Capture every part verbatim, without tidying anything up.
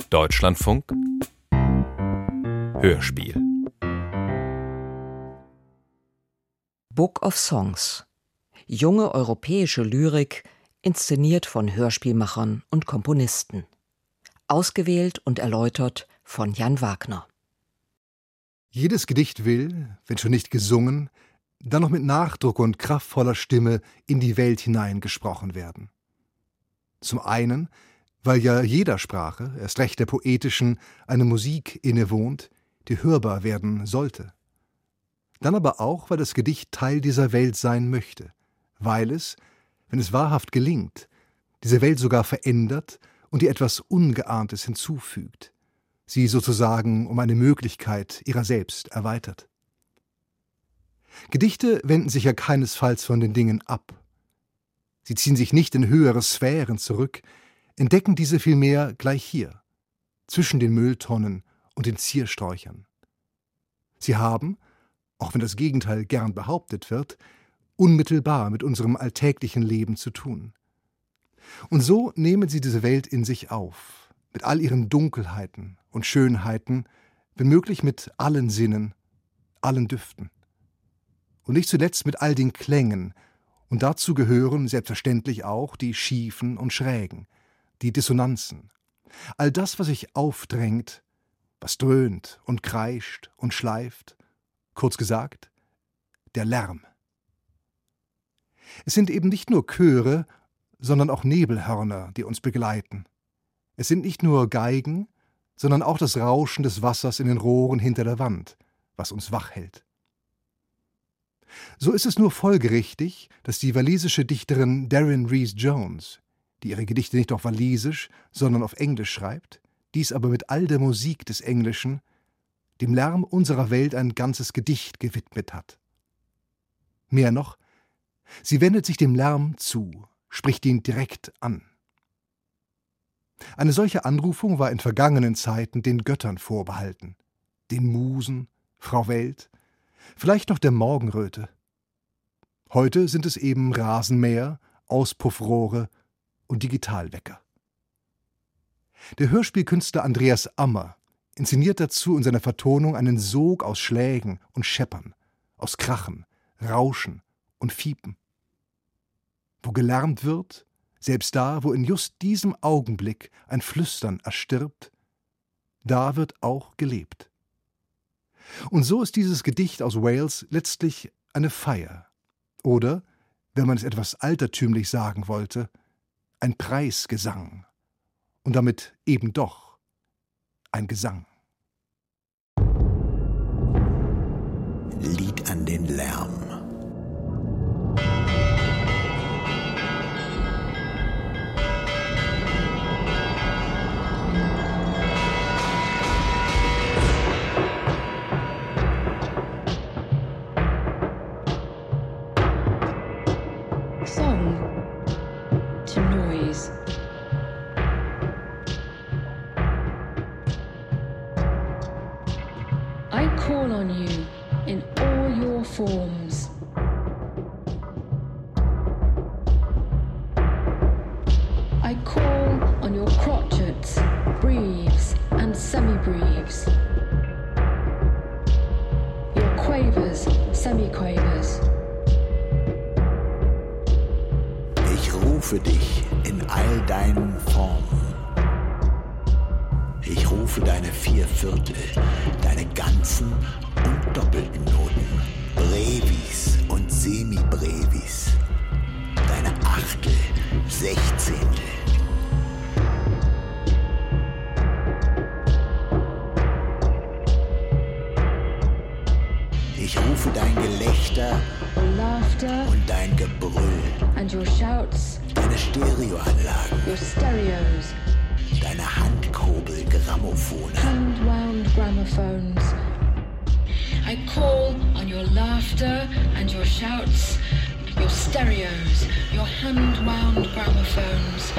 Deutschlandfunk Hörspiel Book of Songs. Junge europäische Lyrik, inszeniert von Hörspielmachern und Komponisten. Ausgewählt und erläutert von Jan Wagner. Jedes Gedicht will, wenn schon nicht gesungen, dann noch mit Nachdruck und kraftvoller Stimme in die Welt hinein gesprochen werden. Zum einen, weil ja jeder Sprache, erst recht der poetischen, eine Musik innewohnt, die hörbar werden sollte. Dann aber auch, weil das Gedicht Teil dieser Welt sein möchte, weil es, wenn es wahrhaft gelingt, diese Welt sogar verändert und ihr etwas Ungeahntes hinzufügt, sie sozusagen um eine Möglichkeit ihrer selbst erweitert. Gedichte wenden sich ja keinesfalls von den Dingen ab. Sie ziehen sich nicht in höhere Sphären zurück, entdecken diese vielmehr gleich hier, zwischen den Mülltonnen und den Ziersträuchern. Sie haben, auch wenn das Gegenteil gern behauptet wird, unmittelbar mit unserem alltäglichen Leben zu tun. Und so nehmen sie diese Welt in sich auf, mit all ihren Dunkelheiten und Schönheiten, wenn möglich mit allen Sinnen, allen Düften. Und nicht zuletzt mit all den Klängen, und dazu gehören selbstverständlich auch die Schiefen und Schrägen, die Dissonanzen, all das, was sich aufdrängt, was dröhnt und kreischt und schleift, kurz gesagt, der Lärm. Es sind eben nicht nur Chöre, sondern auch Nebelhörner, die uns begleiten. Es sind nicht nur Geigen, sondern auch das Rauschen des Wassers in den Rohren hinter der Wand, was uns wach hält. So ist es nur folgerichtig, dass die walisische Dichterin Darren Rhys-Jones, die ihre Gedichte nicht auf Walisisch, sondern auf Englisch schreibt, dies aber mit all der Musik des Englischen, dem Lärm unserer Welt ein ganzes Gedicht gewidmet hat. Mehr noch, sie wendet sich dem Lärm zu, spricht ihn direkt an. Eine solche Anrufung war in vergangenen Zeiten den Göttern vorbehalten, den Musen, Frau Welt, vielleicht noch der Morgenröte. Heute sind es eben Rasenmäher, Auspuffrohre und Digitalwecker. Der Hörspielkünstler Andreas Ammer inszeniert dazu in seiner Vertonung einen Sog aus Schlägen und Scheppern, aus Krachen, Rauschen und Fiepen. Wo gelärmt wird, selbst da, wo in just diesem Augenblick ein Flüstern erstirbt, da wird auch gelebt. Und so ist dieses Gedicht aus Wales letztlich eine Feier oder, wenn man es etwas altertümlich sagen wollte, ein Preisgesang und damit eben doch ein Gesang. Lied an den Lärm. Song to noise. I call on you in all your forms. I call on your crotchets, breves and semi-breves, your quavers, semi-quavers. Ich rufe dich in all deinen Formen. Ich rufe deine vier Viertel, deine ganzen und doppelten Noten, Brevis und Semibrevis, deine Achtel, Sechzehntel. Ich rufe dein Gelächter Your laughter und dein Gebrüll, and your shouts, deine Stereoanlagen, your stereos, deine Handkurbel-Grammophone. hand-wound gramophones. I call on your laughter and your shouts, your stereos, your hand-wound gramophones.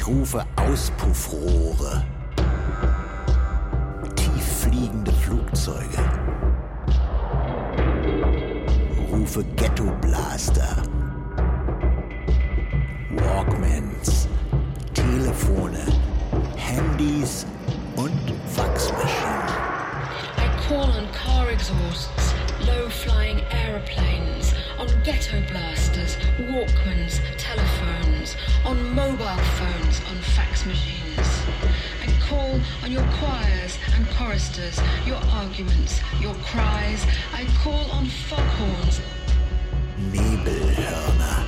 Ich rufe Auspuffrohre, tief fliegende Flugzeuge, rufe Ghettoblaster, Walkmans, Telefone, Handys und Faxmaschinen. I call on car exhausts, low-flying aeroplanes, on ghetto blasters, Walkmans, telephones, on mobile phones, on fax machines. I call on your choirs and choristers, your arguments, your cries. I call on foghorns, Nebelhörner.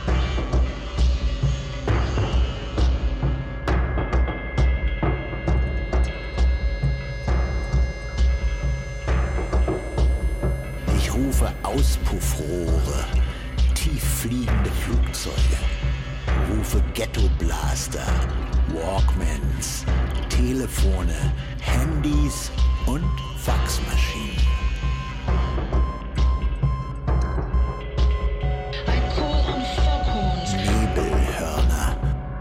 Ich rufe Auspuffrohre, tief fliegende Flugzeuge, rufe Ghettoblaster, Walkmans, Telefone, Handys und Faxmaschinen. I call on foghorns, Nebelhörner.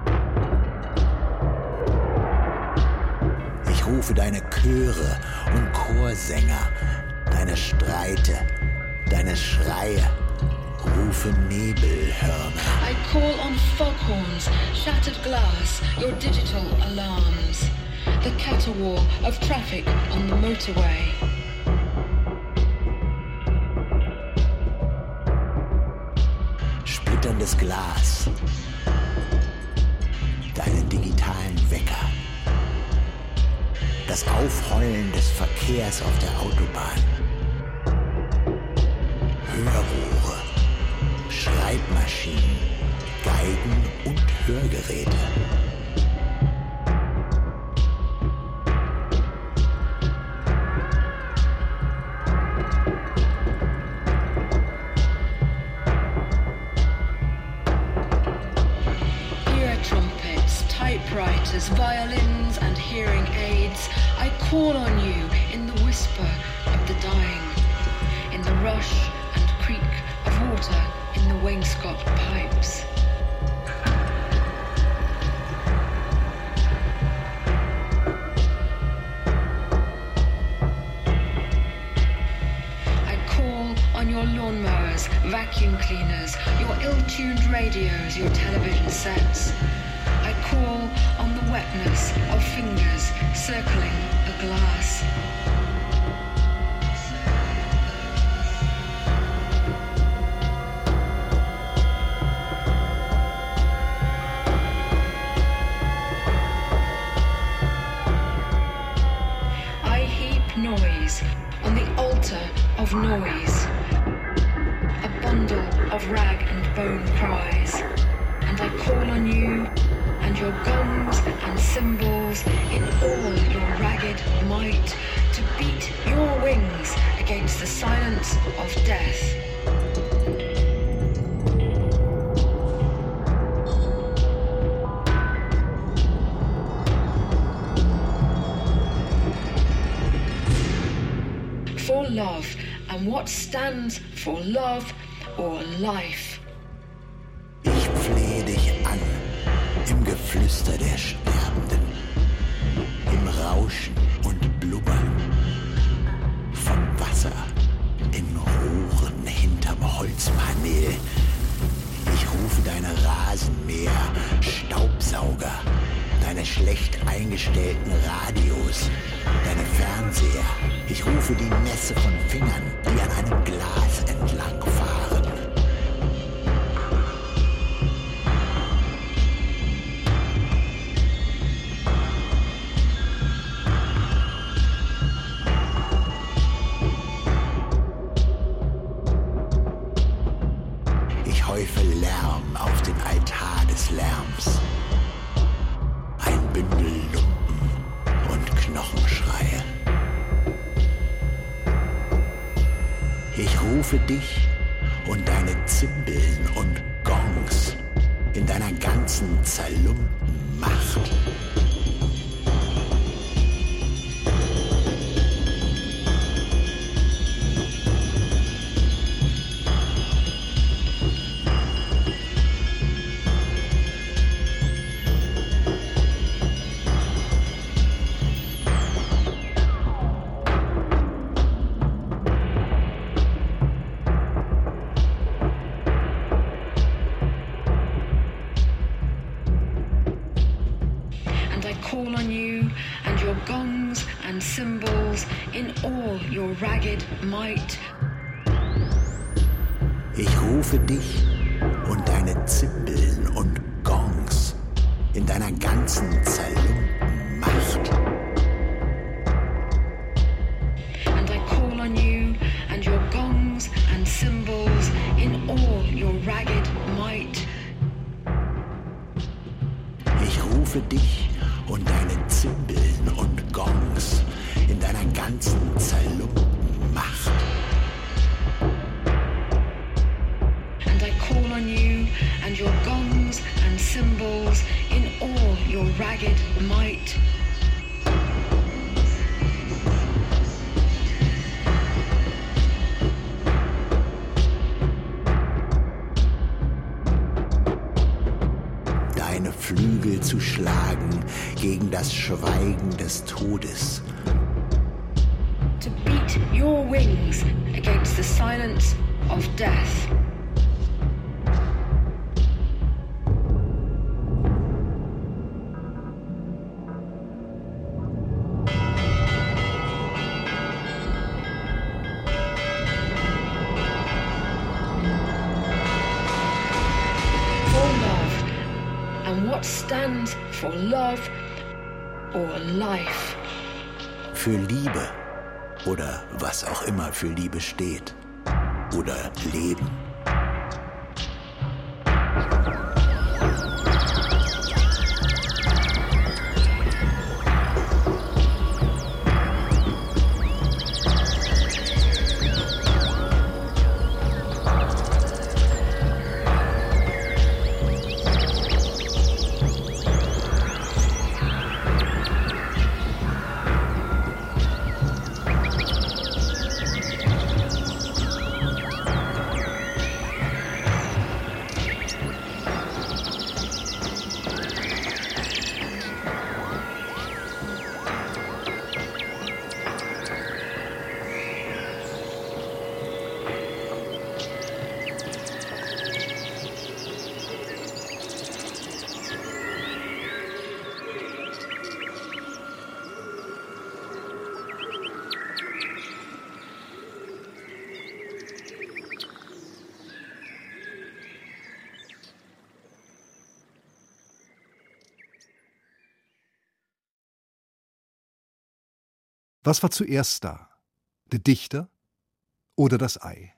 Ich rufe deine Chöre und Chorsänger, deine Streite, deine Schreie, rufe Nebelhörner. I call on foghorns, shattered glass, your digital alarms. The caterwaul of traffic on the motorway. Splitterndes Glas, deine digitalen Wecker. Das Aufheulen des Verkehrs auf der Autobahn. Hörrohre, Schreibmaschinen, Geigen und Hörgeräte. Ear trumpets, typewriters, violins and hearing aids. I call on you in the whisper of the dying, in the rush and creak of water in the wainscot pipes. I call on your lawnmowers, vacuum cleaners, your ill-tuned radios, your television sets. I call on the wetness of fingers circling a glass. I heap noise on the altar of noise, a bundle of rag and bone cries, and I call on you and your guns and cymbals in all your ragged might to beat your wings against the silence of death. For love, and what stands for love or life? Ich flehe dich an, im Geflüster der Sterbenden, im Rauschen und Blubbern von Wasser in Rohren hinterm Holzpanel. Ich rufe deine Rasenmäher, Staubsauger, deine schlecht eingestellten Radios, deine Fernseher. Ich rufe die Nässe von Fingern, die an einem Glas entlang fahren. Ich häufe Lärm auf den Altar des Lärms. Ein Bündel Lumpen und Knochenschreie. Ich rufe dich und deine Zimbeln und Gongs in deiner ganzen zerlumpten Macht. call on you and your gongs and cymbals in all your ragged might. Ich rufe dich und deine Zimbeln und Gongs in deiner ganzen zerlumpten Macht. And I call on you and your gongs and cymbals in all your ragged might. Ich rufe dich und deine Zimbeln und Gongs in deiner ganzen zerlumpten Macht. And I call on you and your gongs and cymbals in all your ragged might. Deine Flügel zu schlagen gegen das Schweigen des Todes. To beat your wings against the silence of death. What stands for love or life? Für Liebe oder was auch immer für Liebe steht. Oder Leben. Was war zuerst da? Der Dichter oder das Ei?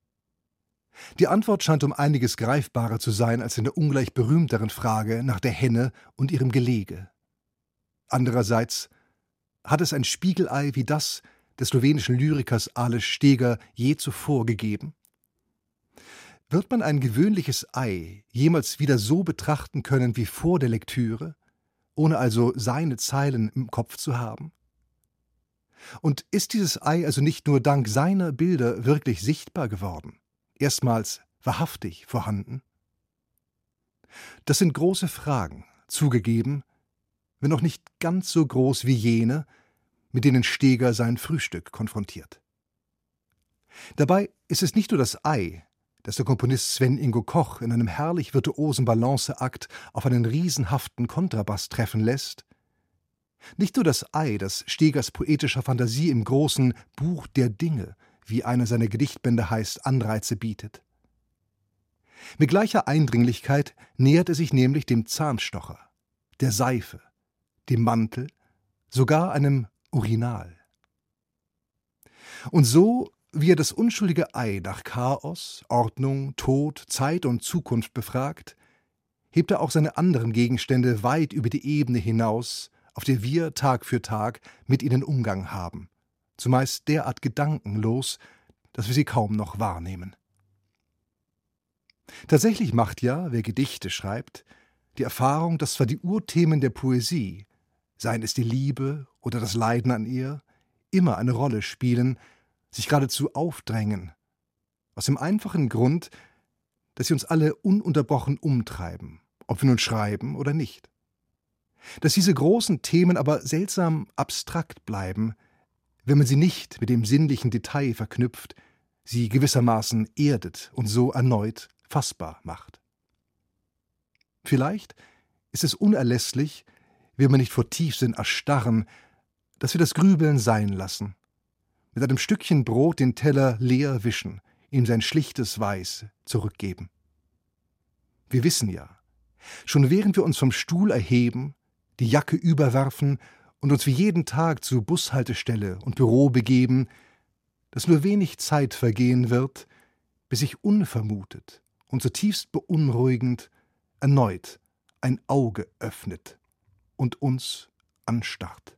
Die Antwort scheint um einiges greifbarer zu sein als in der ungleich berühmteren Frage nach der Henne und ihrem Gelege. Andererseits hat es ein Spiegelei wie das des slowenischen Lyrikers Aleš Steger je zuvor gegeben? Wird man ein gewöhnliches Ei jemals wieder so betrachten können wie vor der Lektüre, ohne also seine Zeilen im Kopf zu haben? Und ist dieses Ei also nicht nur dank seiner Bilder wirklich sichtbar geworden, erstmals wahrhaftig vorhanden? Das sind große Fragen, zugegeben, wenn auch nicht ganz so groß wie jene, mit denen Steger sein Frühstück konfrontiert. Dabei ist es nicht nur das Ei, das der Komponist Sven Ingo Koch in einem herrlich virtuosen Balanceakt auf einen riesenhaften Kontrabass treffen lässt, nicht nur das Ei, das Stegers poetischer Fantasie im großen Buch der Dinge, wie einer seiner Gedichtbände heißt, Anreize bietet. Mit gleicher Eindringlichkeit nähert er sich nämlich dem Zahnstocher, der Seife, dem Mantel, sogar einem Urinal. Und so, wie er das unschuldige Ei nach Chaos, Ordnung, Tod, Zeit und Zukunft befragt, hebt er auch seine anderen Gegenstände weit über die Ebene hinaus, auf der wir Tag für Tag mit ihnen Umgang haben, zumeist derart gedankenlos, dass wir sie kaum noch wahrnehmen. Tatsächlich macht ja, wer Gedichte schreibt, die Erfahrung, dass zwar die Urthemen der Poesie, seien es die Liebe oder das Leiden an ihr, immer eine Rolle spielen, sich geradezu aufdrängen, aus dem einfachen Grund, dass sie uns alle ununterbrochen umtreiben, ob wir nun schreiben oder nicht. Dass diese großen Themen aber seltsam abstrakt bleiben, wenn man sie nicht mit dem sinnlichen Detail verknüpft, sie gewissermaßen erdet und so erneut fassbar macht. Vielleicht ist es unerlässlich, will man nicht vor Tiefsinn erstarren, dass wir das Grübeln sein lassen. Mit einem Stückchen Brot den Teller leer wischen, ihm sein schlichtes Weiß zurückgeben. Wir wissen ja, schon während wir uns vom Stuhl erheben, die Jacke überwerfen und uns wie jeden Tag zu Bushaltestelle und Büro begeben, dass nur wenig Zeit vergehen wird, bis sich unvermutet und zutiefst beunruhigend erneut ein Auge öffnet und uns anstarrt.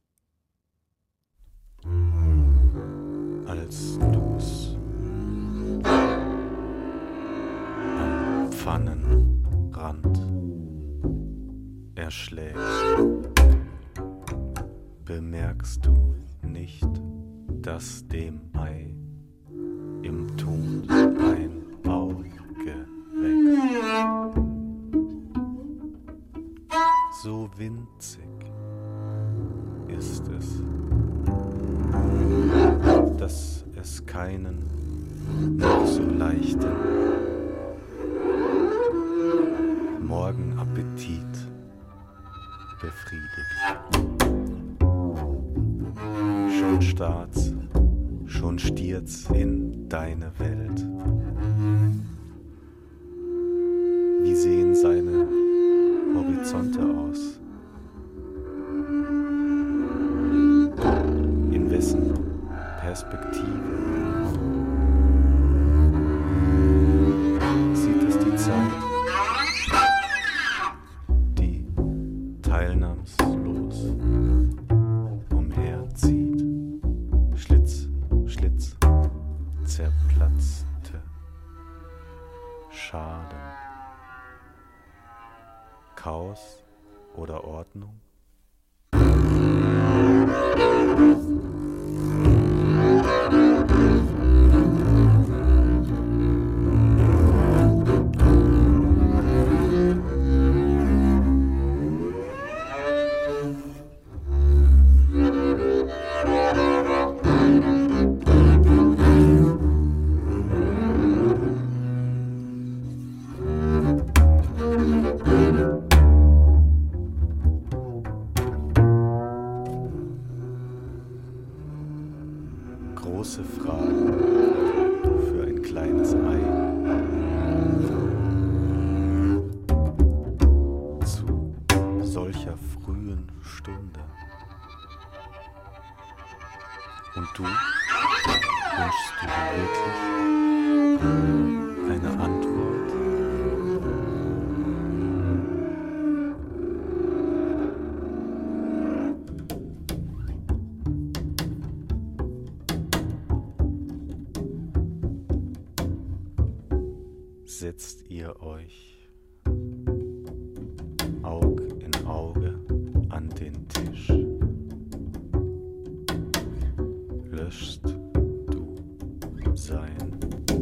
Als du's am Pfannenrand erschlägst, bemerkst du nicht, dass dem Ei im Tod ein Auge wächst. So winzig ist es, dass es keinen noch so leichten Morgenappetit befriedigt. Schon starrt's, schon stiert's in deine Welt. Wie sehen seine Horizonte aus? In wessen Perspektive sieht es die Zeit, die teilnahmslos umherzieht, Schlitz, Schlitz, zerplatzte Schalen, Chaos oder Ordnung? Große Fragen für ein kleines Ei. Zu solcher frühen Stunde. Und du, wünschst du dir wirklich eine Antwort? Setzt ihr euch Aug in Auge an den Tisch, löschst du sein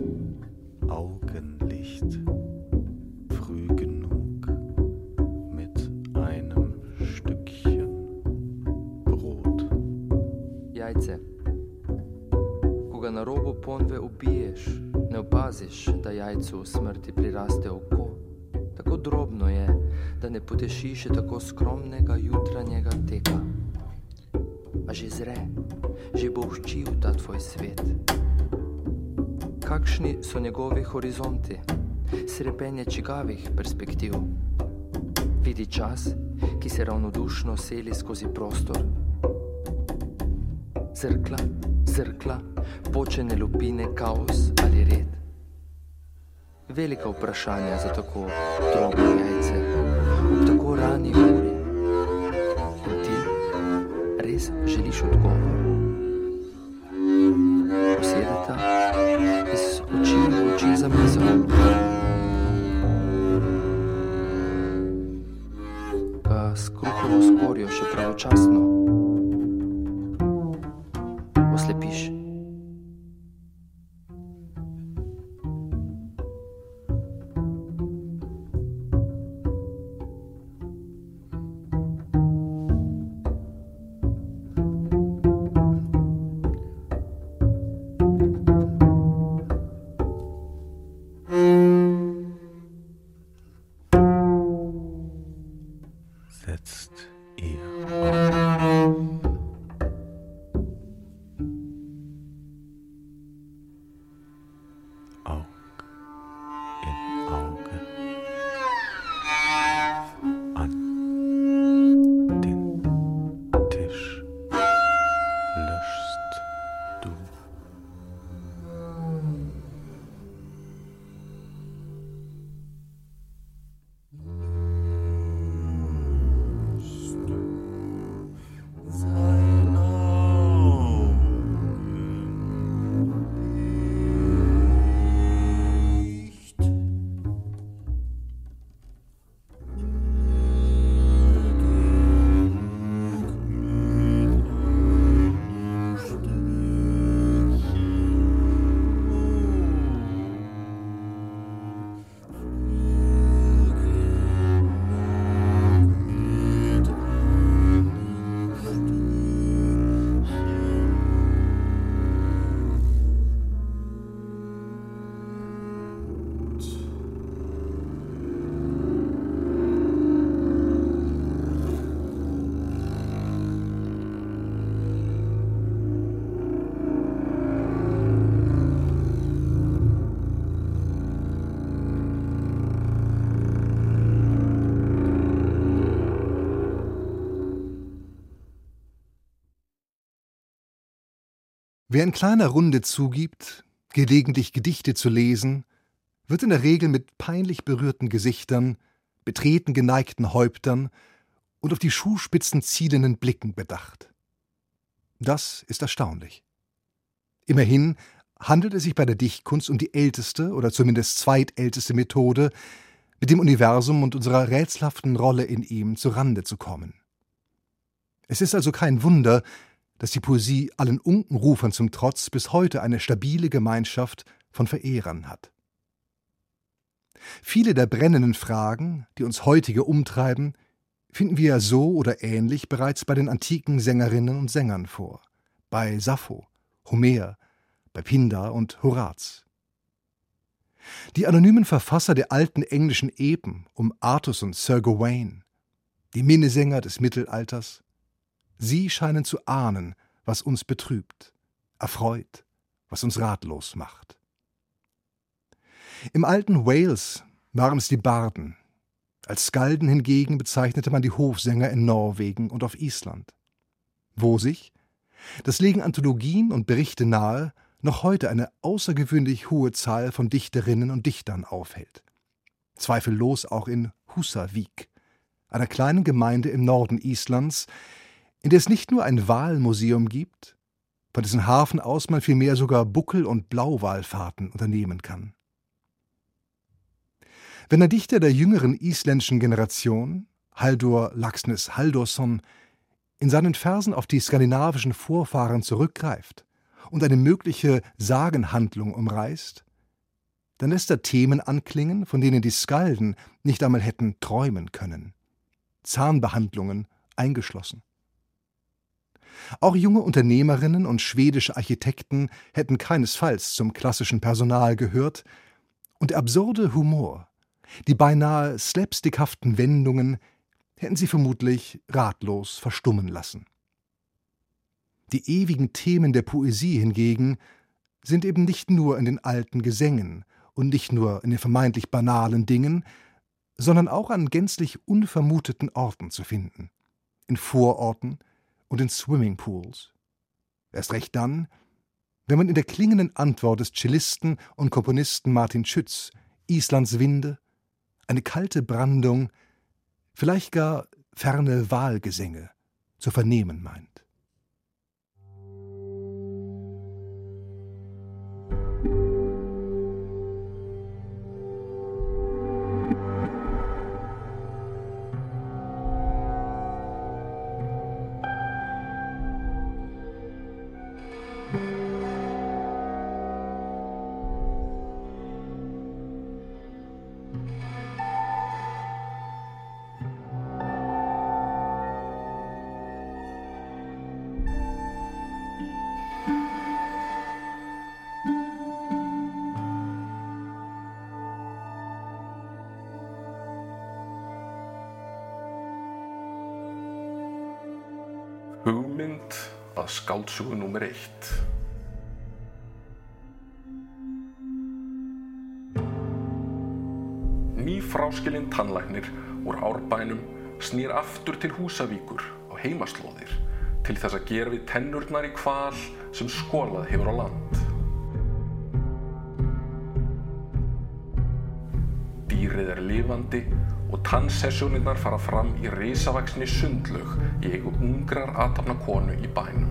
Augenlicht früh genug mit einem Stückchen Brot. Jajce. Ko ga na robu ponve ubiješ, ne opaziš, da jajcu smrti priraste oko. Tako drobno je, da ne poteši še tako skromnega jutranjega teka. A že zre, že bo vščil ta tvoj svet. Kakšni so njegovi horizonti, srepenje čigavih perspektiv? Vidi čas, ki se ravnodušno seli skozi prostor. Zrkla, zrkla, počene lupine, kaos ali red? Velika vprašanja za tako drobno jajce, ob tako rani uri. In ti res želiš odgovor? Usedeta iz oči v oči za mizo. Ga s kruhovo skorjo še pravočasno oslepiš. Wer in kleiner Runde zugibt, gelegentlich Gedichte zu lesen, wird in der Regel mit peinlich berührten Gesichtern, betreten geneigten Häuptern und auf die Schuhspitzen zielenden Blicken bedacht. Das ist erstaunlich. Immerhin handelt es sich bei der Dichtkunst um die älteste oder zumindest zweitälteste Methode, mit dem Universum und unserer rätselhaften Rolle in ihm zu Rande zu kommen. Es ist also kein Wunder, dass die Poesie allen Unkenrufern zum Trotz bis heute eine stabile Gemeinschaft von Verehrern hat. Viele der brennenden Fragen, die uns heutige umtreiben, finden wir so oder ähnlich bereits bei den antiken Sängerinnen und Sängern vor, bei Sappho, Homer, bei Pindar und Horaz. Die anonymen Verfasser der alten englischen Epen um Artus und Sir Gawain, die Minnesänger des Mittelalters, sie scheinen zu ahnen, was uns betrübt, erfreut, was uns ratlos macht. Im alten Wales waren es die Barden, als Skalden hingegen bezeichnete man die Hofsänger in Norwegen und auf Island, wo sich, das legen Anthologien und Berichte nahe, noch heute eine außergewöhnlich hohe Zahl von Dichterinnen und Dichtern aufhält. Zweifellos auch in Húsavík, einer kleinen Gemeinde im Norden Islands, in der es nicht nur ein Walmuseum gibt, von dessen Hafen aus man vielmehr sogar Buckel- und Blauwalfahrten unternehmen kann. Wenn ein Dichter der jüngeren isländischen Generation, Halldór Laxness Halldórsson, in seinen Versen auf die skandinavischen Vorfahren zurückgreift und eine mögliche Sagenhandlung umreißt, dann lässt er Themen anklingen, von denen die Skalden nicht einmal hätten träumen können. Zahnbehandlungen eingeschlossen. Auch junge Unternehmerinnen und schwedische Architekten hätten keinesfalls zum klassischen Personal gehört, und der absurde Humor, die beinahe slapstickhaften Wendungen hätten sie vermutlich ratlos verstummen lassen. Die ewigen Themen der Poesie hingegen sind eben nicht nur in den alten Gesängen und nicht nur in den vermeintlich banalen Dingen, sondern auch an gänzlich unvermuteten Orten zu finden, in Vororten und in Swimmingpools. Erst recht dann, wenn man in der klingenden Antwort des Cellisten und Komponisten Martin Schütz Islands Winde, eine kalte Brandung, vielleicht gar ferne Walgesänge zu vernehmen meint. Hugmynd að skáldsögu númer eitt. Nýfráskilinn tannlæknir úr Árbænum snýr aftur til Húsavíkur á heimaslóðir til þess að gera við tennurnar í hval sem skolað hefur á land. Dýrið er lifandi og tannsessjónirnar fara fram í risavaxinni sundlaug í eigu ungrar athafna konu í bænum.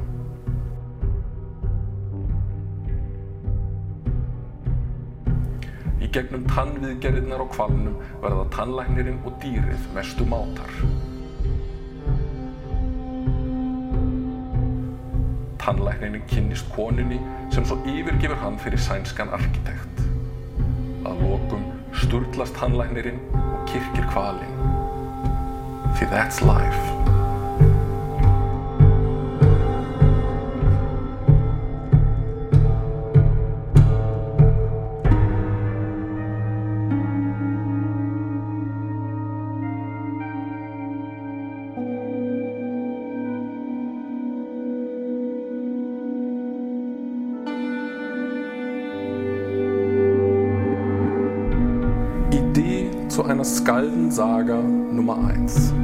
Í gegnum tannviðgerðirnar á hvalnum verða tannlæknirinn og dýrið mestu mátar. Tannlæknirinn kynnist konunni sem svo yfirgefur hann fyrir sænskan arkitekt. Að lokum sturlast tannlæknirinn og kyrkir hvalinn. Því that's life. Idee zu einer Skaldensaga Nummer eins.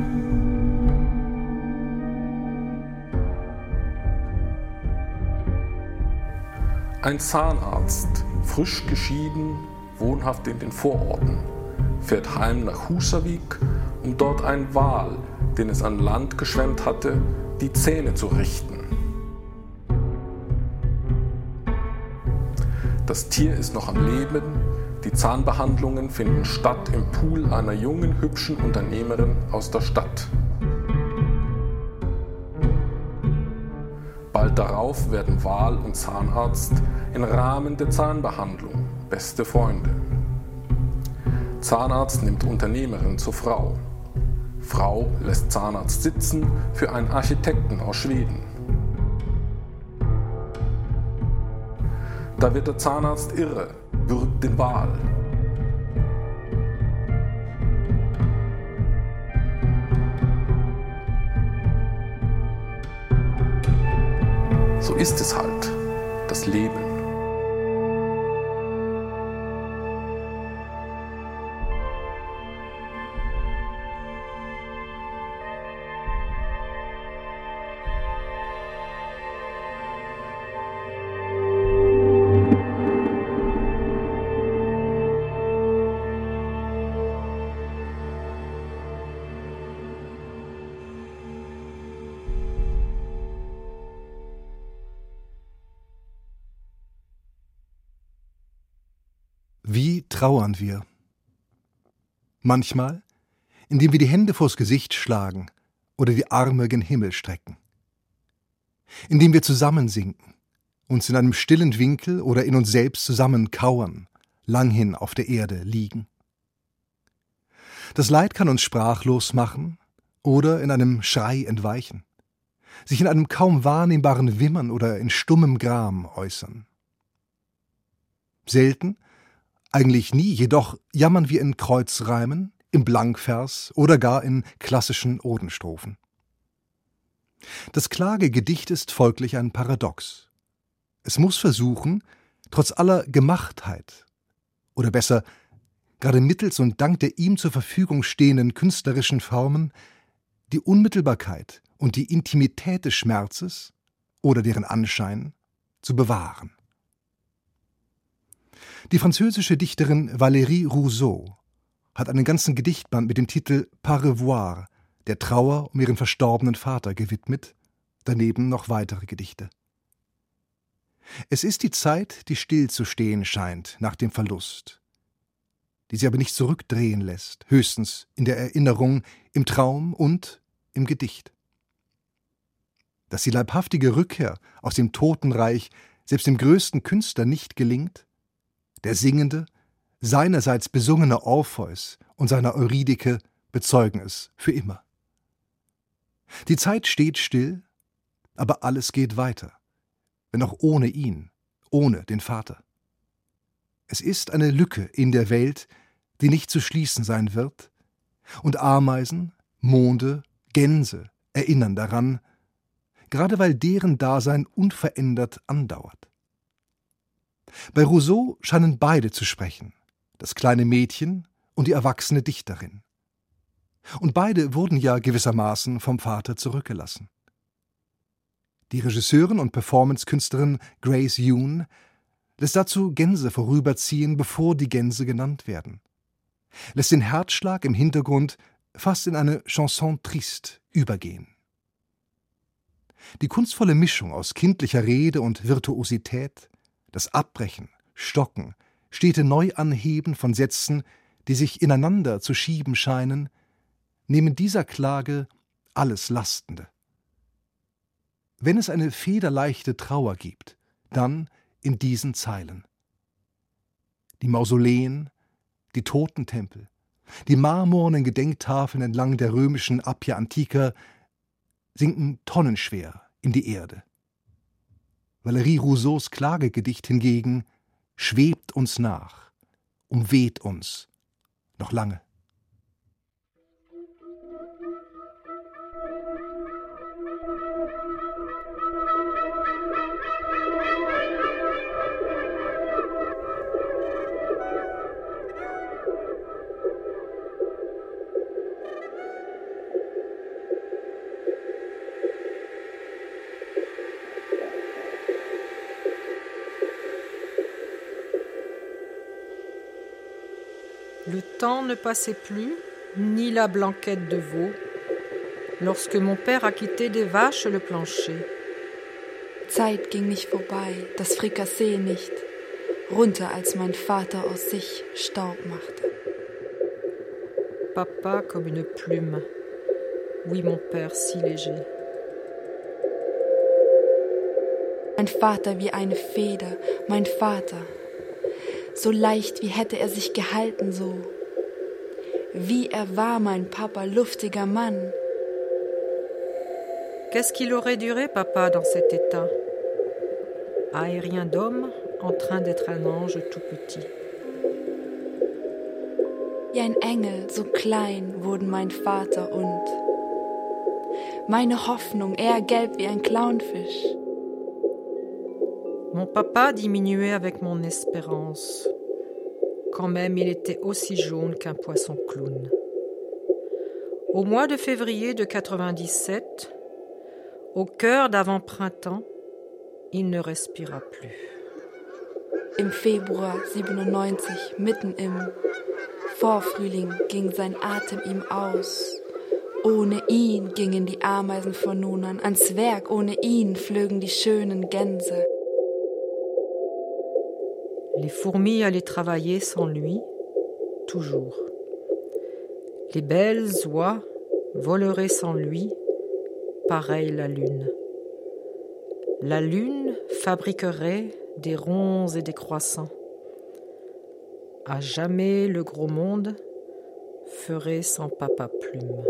Ein Zahnarzt, frisch geschieden, wohnhaft in den Vororten, fährt heim nach Húsavík, um dort einen Wal, den es an Land geschwemmt hatte, die Zähne zu richten. Das Tier ist noch am Leben. Die Zahnbehandlungen finden statt im Pool einer jungen, hübschen Unternehmerin aus der Stadt. Bald darauf werden Wal und Zahnarzt im Rahmen der Zahnbehandlung beste Freunde. Zahnarzt nimmt Unternehmerin zur Frau. Frau lässt Zahnarzt sitzen für einen Architekten aus Schweden. Da wird der Zahnarzt irre, würgt den Wal. So ist es halt, das Leben. Wie trauern wir? Manchmal, indem wir die Hände vors Gesicht schlagen oder die Arme gen Himmel strecken. Indem wir zusammensinken, uns in einem stillen Winkel oder in uns selbst zusammenkauern, langhin auf der Erde liegen. Das Leid kann uns sprachlos machen oder in einem Schrei entweichen, sich in einem kaum wahrnehmbaren Wimmern oder in stummem Gram äußern. Selten, eigentlich nie, jedoch jammern wir in Kreuzreimen, im Blankvers oder gar in klassischen Odenstrophen. Das Klagegedicht ist folglich ein Paradox. Es muss versuchen, trotz aller Gemachtheit, oder besser, gerade mittels und dank der ihm zur Verfügung stehenden künstlerischen Formen, die Unmittelbarkeit und die Intimität des Schmerzes oder deren Anschein zu bewahren. Die französische Dichterin Valérie Rousseau hat einen ganzen Gedichtband mit dem Titel Par revoir, der Trauer um ihren verstorbenen Vater, gewidmet, daneben noch weitere Gedichte. Es ist die Zeit, die still zu stehen scheint nach dem Verlust, die sie aber nicht zurückdrehen lässt, höchstens in der Erinnerung, im Traum und im Gedicht. Dass die leibhaftige Rückkehr aus dem Totenreich selbst dem größten Künstler nicht gelingt, der singende, seinerseits besungene Orpheus und seiner Eurydike bezeugen es für immer. Die Zeit steht still, aber alles geht weiter, wenn auch ohne ihn, ohne den Vater. Es ist eine Lücke in der Welt, die nicht zu schließen sein wird, und Ameisen, Monde, Gänse erinnern daran, gerade weil deren Dasein unverändert andauert. Bei Rousseau scheinen beide zu sprechen, das kleine Mädchen und die erwachsene Dichterin. Und beide wurden ja gewissermaßen vom Vater zurückgelassen. Die Regisseurin und Performancekünstlerin Grace Yoon lässt dazu Gänse vorüberziehen, bevor die Gänse genannt werden, lässt den Herzschlag im Hintergrund fast in eine Chanson triste übergehen. Die kunstvolle Mischung aus kindlicher Rede und Virtuosität, das Abbrechen, Stocken, stete Neuanheben von Sätzen, die sich ineinander zu schieben scheinen, nehmen dieser Klage alles Lastende. Wenn es eine federleichte Trauer gibt, dann in diesen Zeilen. Die Mausoleen, die Totentempel, die marmornen Gedenktafeln entlang der römischen Appia Antica sinken tonnenschwer in die Erde. Valérie Rousseaus Klagegedicht hingegen schwebt uns nach, umweht uns noch lange. Le temps ne passait plus, ni la blanquette de veau, lorsque mon père a quitté des vaches le plancher. Zeit ging nicht vorbei, das Frikassee nicht, runter als mein Vater aus sich Staub machte. Papa comme une plume, oui mon père si léger. Mein Vater wie eine Feder, mein Vater, so leicht wie hätte er sich gehalten, so. Wie er war, mein Papa, luftiger Mann. Qu'est-ce qu'il aurait duré, papa, dans cet état? Aérien d'homme, en train d'être un ange tout petit. Wie ein Engel, so klein wurden mein Vater und meine Hoffnung, er gelb wie ein Clownfisch. Mon papa diminuait avec mon espérance. Quand même, il était aussi jaune qu'un poisson clown. Au mois de février de quatre-vingt-dix-sept, au cœur d'avant-printemps, il ne respira plus. Im Februar siebenundneunzig, mitten im Vorfrühling, ging sein Atem ihm aus. Ohne ihn gingen die Ameisen von nun an ans Werk, ohne ihn flögen die schönen Gänse. Les fourmis allaient travailler sans lui, toujours. Les belles oies voleraient sans lui, pareil la lune. La lune fabriquerait des ronds et des croissants. À jamais le gros monde ferait sans Papa Plume.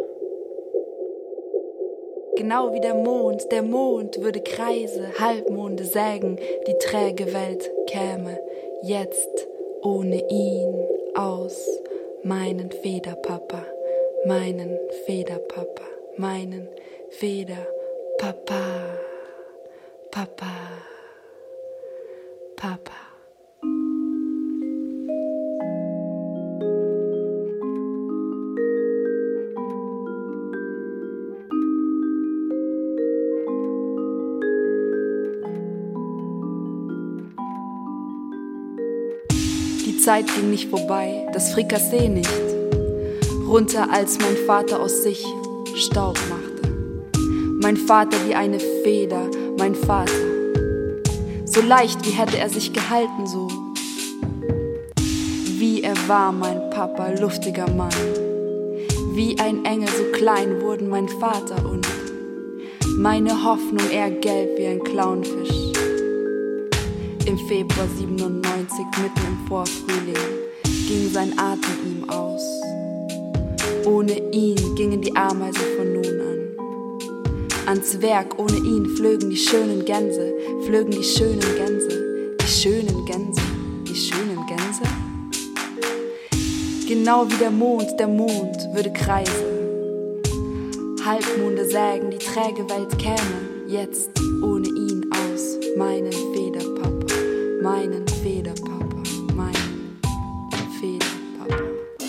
Genau wie der Mond, der Mond würde Kreise, Halbmonde sägen, die träge Welt käme jetzt ohne ihn aus, meinen Federpapa, meinen Federpapa, meinen Federpapa, Papa, Papa. Die Zeit ging nicht vorbei, das Frikassee nicht, runter als mein Vater aus sich Staub machte. Mein Vater wie eine Feder, mein Vater, so leicht wie hätte er sich gehalten, so wie er war, mein Papa, luftiger Mann. Wie ein Engel, so klein wurden mein Vater und meine Hoffnung, er gelb wie ein Clownfisch. Im Februar siebenundneunzig, mitten im Vorfrühling, ging sein Atem ihm aus. Ohne ihn gingen die Ameisen von nun an ans Werk, ohne ihn flögen die schönen Gänse, flögen die schönen Gänse, die schönen Gänse, die schönen Gänse. Genau wie der Mond, der Mond würde kreisen. Halbmonde sägen, die träge Welt käme jetzt ohne ihn aus. Meinen Federpapa, meinen Federpapa, meinen Federpapa.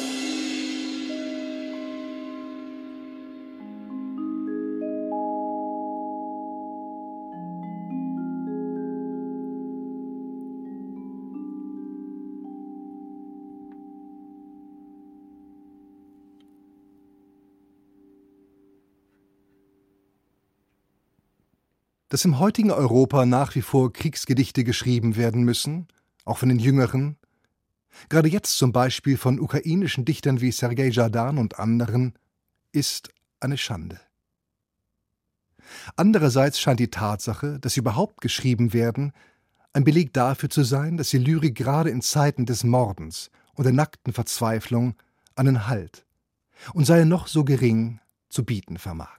Dass im heutigen Europa nach wie vor Kriegsgedichte geschrieben werden müssen, auch von den Jüngeren, gerade jetzt zum Beispiel von ukrainischen Dichtern wie Sergei Žadan und anderen, ist eine Schande. Andererseits scheint die Tatsache, dass sie überhaupt geschrieben werden, ein Beleg dafür zu sein, dass die Lyrik gerade in Zeiten des Mordens und der nackten Verzweiflung einen Halt, und sei er noch so gering, zu bieten vermag.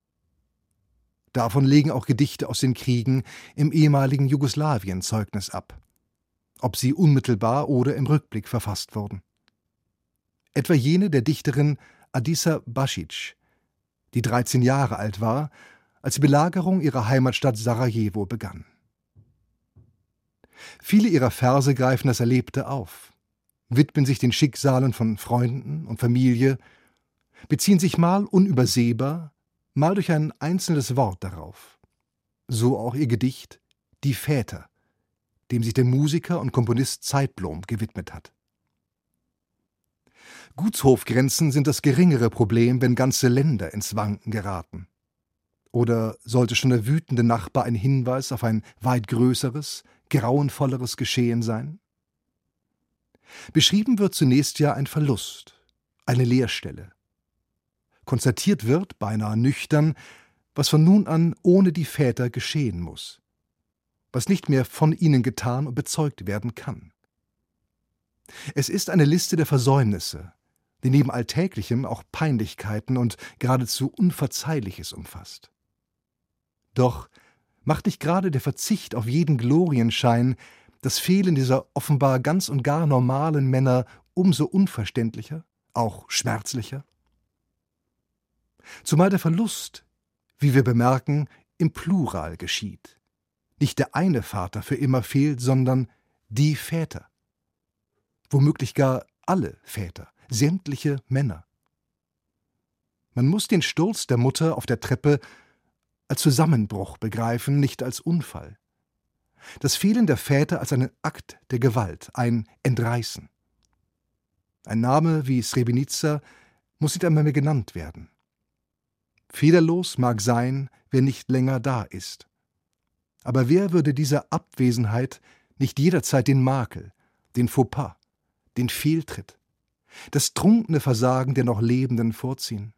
Davon legen auch Gedichte aus den Kriegen im ehemaligen Jugoslawien Zeugnis ab, ob sie unmittelbar oder im Rückblick verfasst wurden. Etwa jene der Dichterin Adisa Basic, die dreizehn Jahre alt war, als die Belagerung ihrer Heimatstadt Sarajevo begann. Viele ihrer Verse greifen das Erlebte auf, widmen sich den Schicksalen von Freunden und Familie, beziehen sich mal unübersehbar, mal durch ein einzelnes Wort darauf. So auch ihr Gedicht »Die Väter«, dem sich der Musiker und Komponist Zeitblom gewidmet hat. Gutshofgrenzen sind das geringere Problem, wenn ganze Länder ins Wanken geraten. Oder sollte schon der wütende Nachbar ein Hinweis auf ein weit größeres, grauenvolleres Geschehen sein? Beschrieben wird zunächst ja ein Verlust, eine Leerstelle. Konstatiert wird, beinahe nüchtern, was von nun an ohne die Väter geschehen muss, was nicht mehr von ihnen getan und bezeugt werden kann. Es ist eine Liste der Versäumnisse, die neben Alltäglichem auch Peinlichkeiten und geradezu Unverzeihliches umfasst. Doch macht nicht gerade der Verzicht auf jeden Glorienschein das Fehlen dieser offenbar ganz und gar normalen Männer umso unverständlicher, auch schmerzlicher? Zumal der Verlust, wie wir bemerken, im Plural geschieht. Nicht der eine Vater für immer fehlt, sondern die Väter. Womöglich gar alle Väter, sämtliche Männer. Man muss den Sturz der Mutter auf der Treppe als Zusammenbruch begreifen, nicht als Unfall. Das Fehlen der Väter als einen Akt der Gewalt, ein Entreißen. Ein Name wie Srebrenica muss nicht einmal mehr genannt werden. Fehlerlos mag sein, wer nicht länger da ist. Aber wer würde dieser Abwesenheit nicht jederzeit den Makel, den Fauxpas, den Fehltritt, das trunkene Versagen der noch Lebenden vorziehen?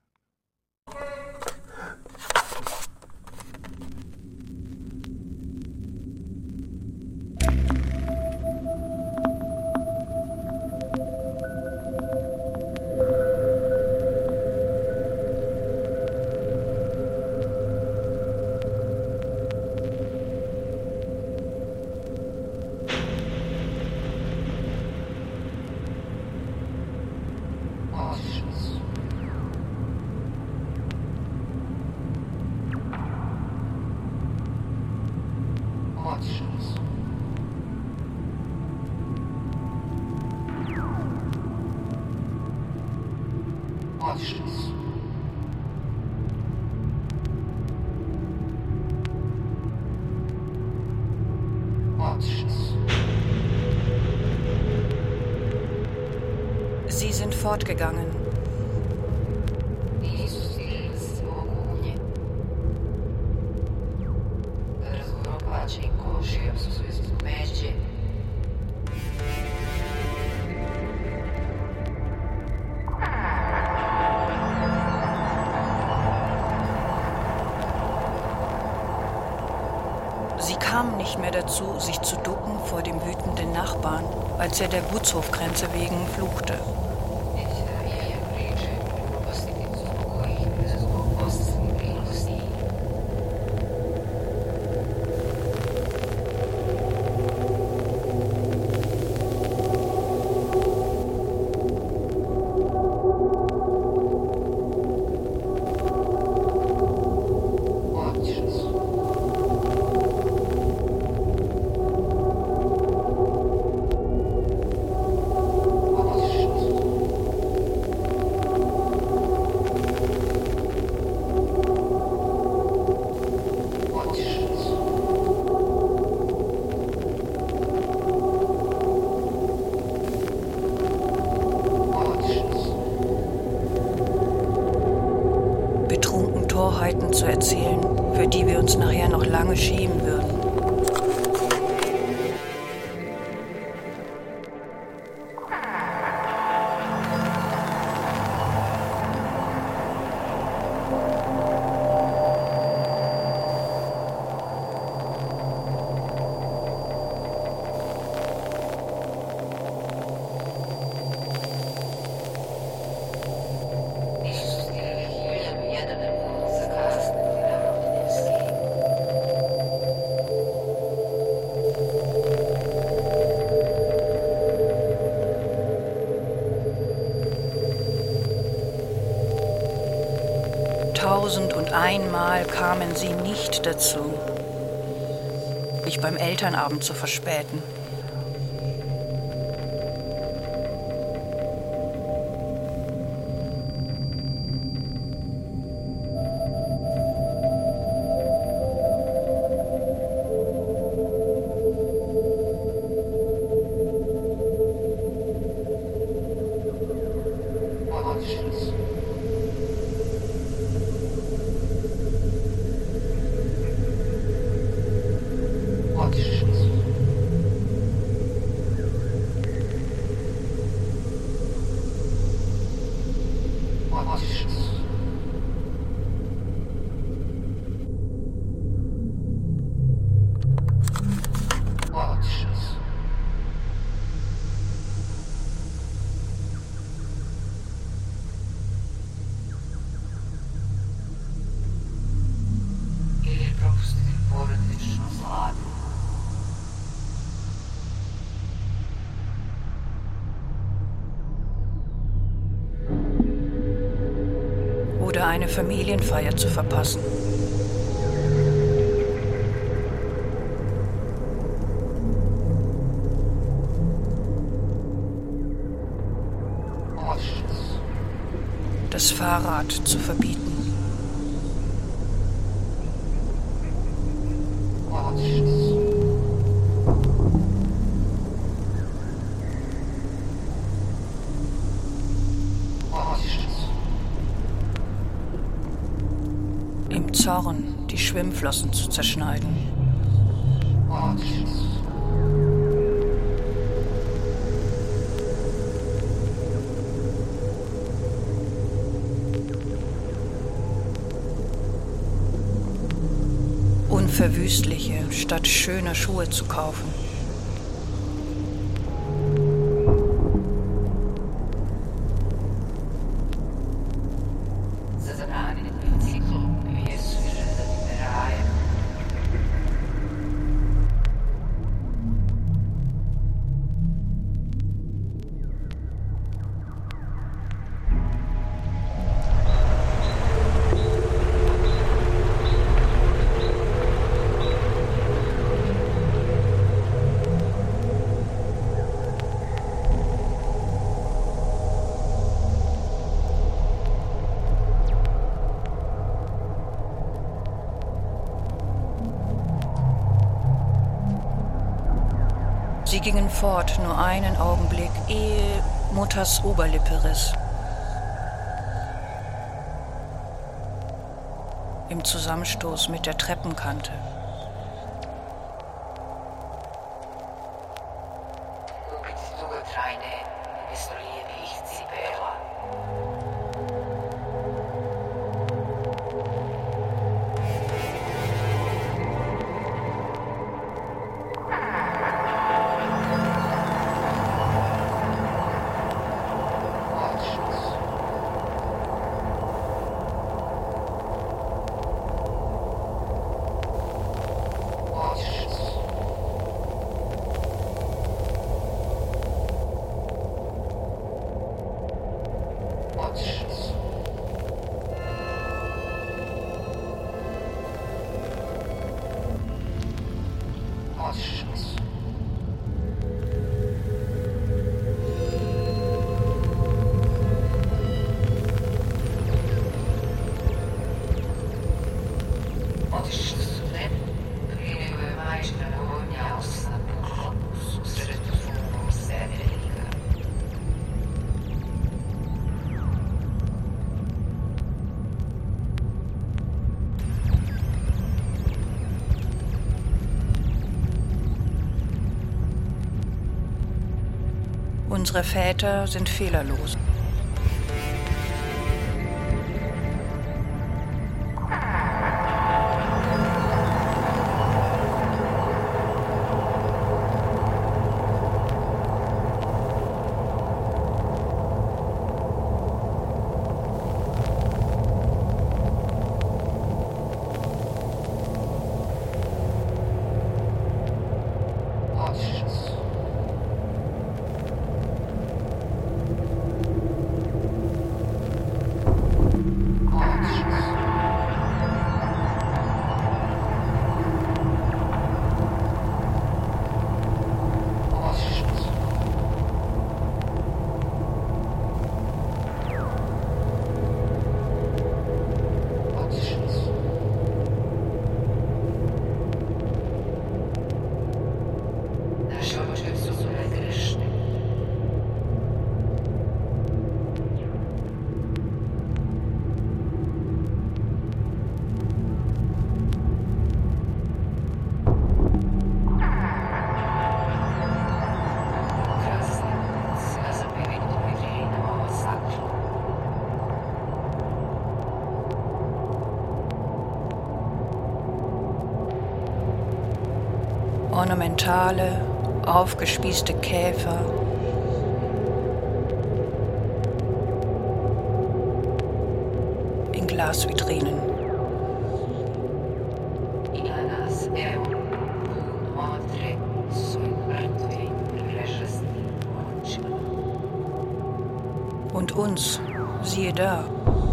Sie sind fortgegangen. Sie kamen nicht mehr dazu, sich zu ducken vor dem wütenden Nachbarn, als er der Gutshofgrenze wegen fluchte. betrunken Torheiten zu erzählen, für die wir uns nachher noch lange schämen würden. Tausend und einmal kamen sie nicht dazu, mich beim Elternabend zu verspäten. Oder eine Familienfeier zu verpassen. Das Fahrrad zu verbieten. Im Zorn die Schwimmflossen zu zerschneiden. Unverwüstliche, statt schöner Schuhe zu kaufen. Sie gingen fort, nur einen Augenblick, ehe Mutters Oberlippe riss. Im Zusammenstoß mit der Treppenkante. Unsere Väter sind fehlerlos. Ornamentale, aufgespießte Käfer. In Glasvitrinen. Und uns, siehe da.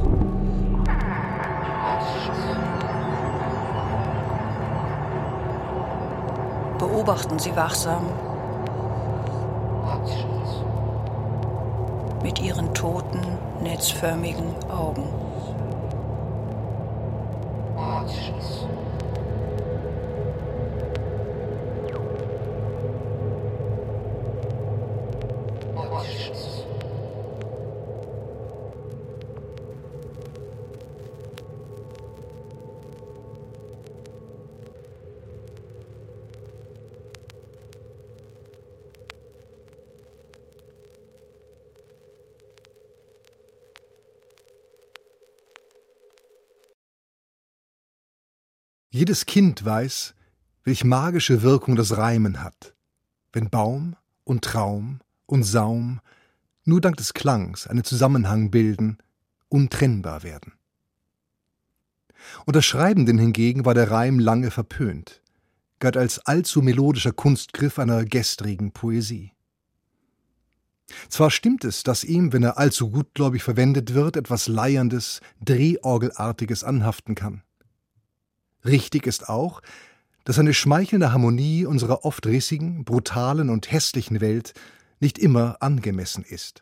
Beobachten Sie wachsam mit Ihren toten, netzförmigen Augen. Jedes Kind weiß, welch magische Wirkung das Reimen hat, wenn Baum und Traum und Saum nur dank des Klangs einen Zusammenhang bilden, untrennbar werden. Unter Schreibenden hingegen war der Reim lange verpönt, galt als allzu melodischer Kunstgriff einer gestrigen Poesie. Zwar stimmt es, dass ihm, wenn er allzu gutgläubig verwendet wird, etwas Leierndes, Drehorgelartiges anhaften kann. Richtig ist auch, dass eine schmeichelnde Harmonie unserer oft rissigen, brutalen und hässlichen Welt nicht immer angemessen ist.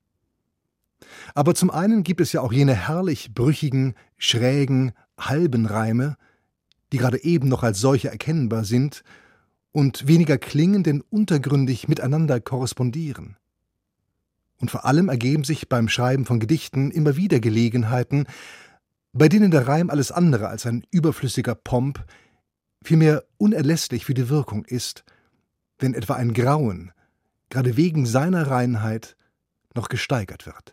Aber zum einen gibt es ja auch jene herrlich brüchigen, schrägen, halben Reime, die gerade eben noch als solche erkennbar sind und weniger klingen, denn untergründig miteinander korrespondieren. Und vor allem ergeben sich beim Schreiben von Gedichten immer wieder Gelegenheiten, bei denen der Reim alles andere als ein überflüssiger Pomp, vielmehr unerlässlich für die Wirkung ist, wenn etwa ein Grauen, gerade wegen seiner Reinheit, noch gesteigert wird.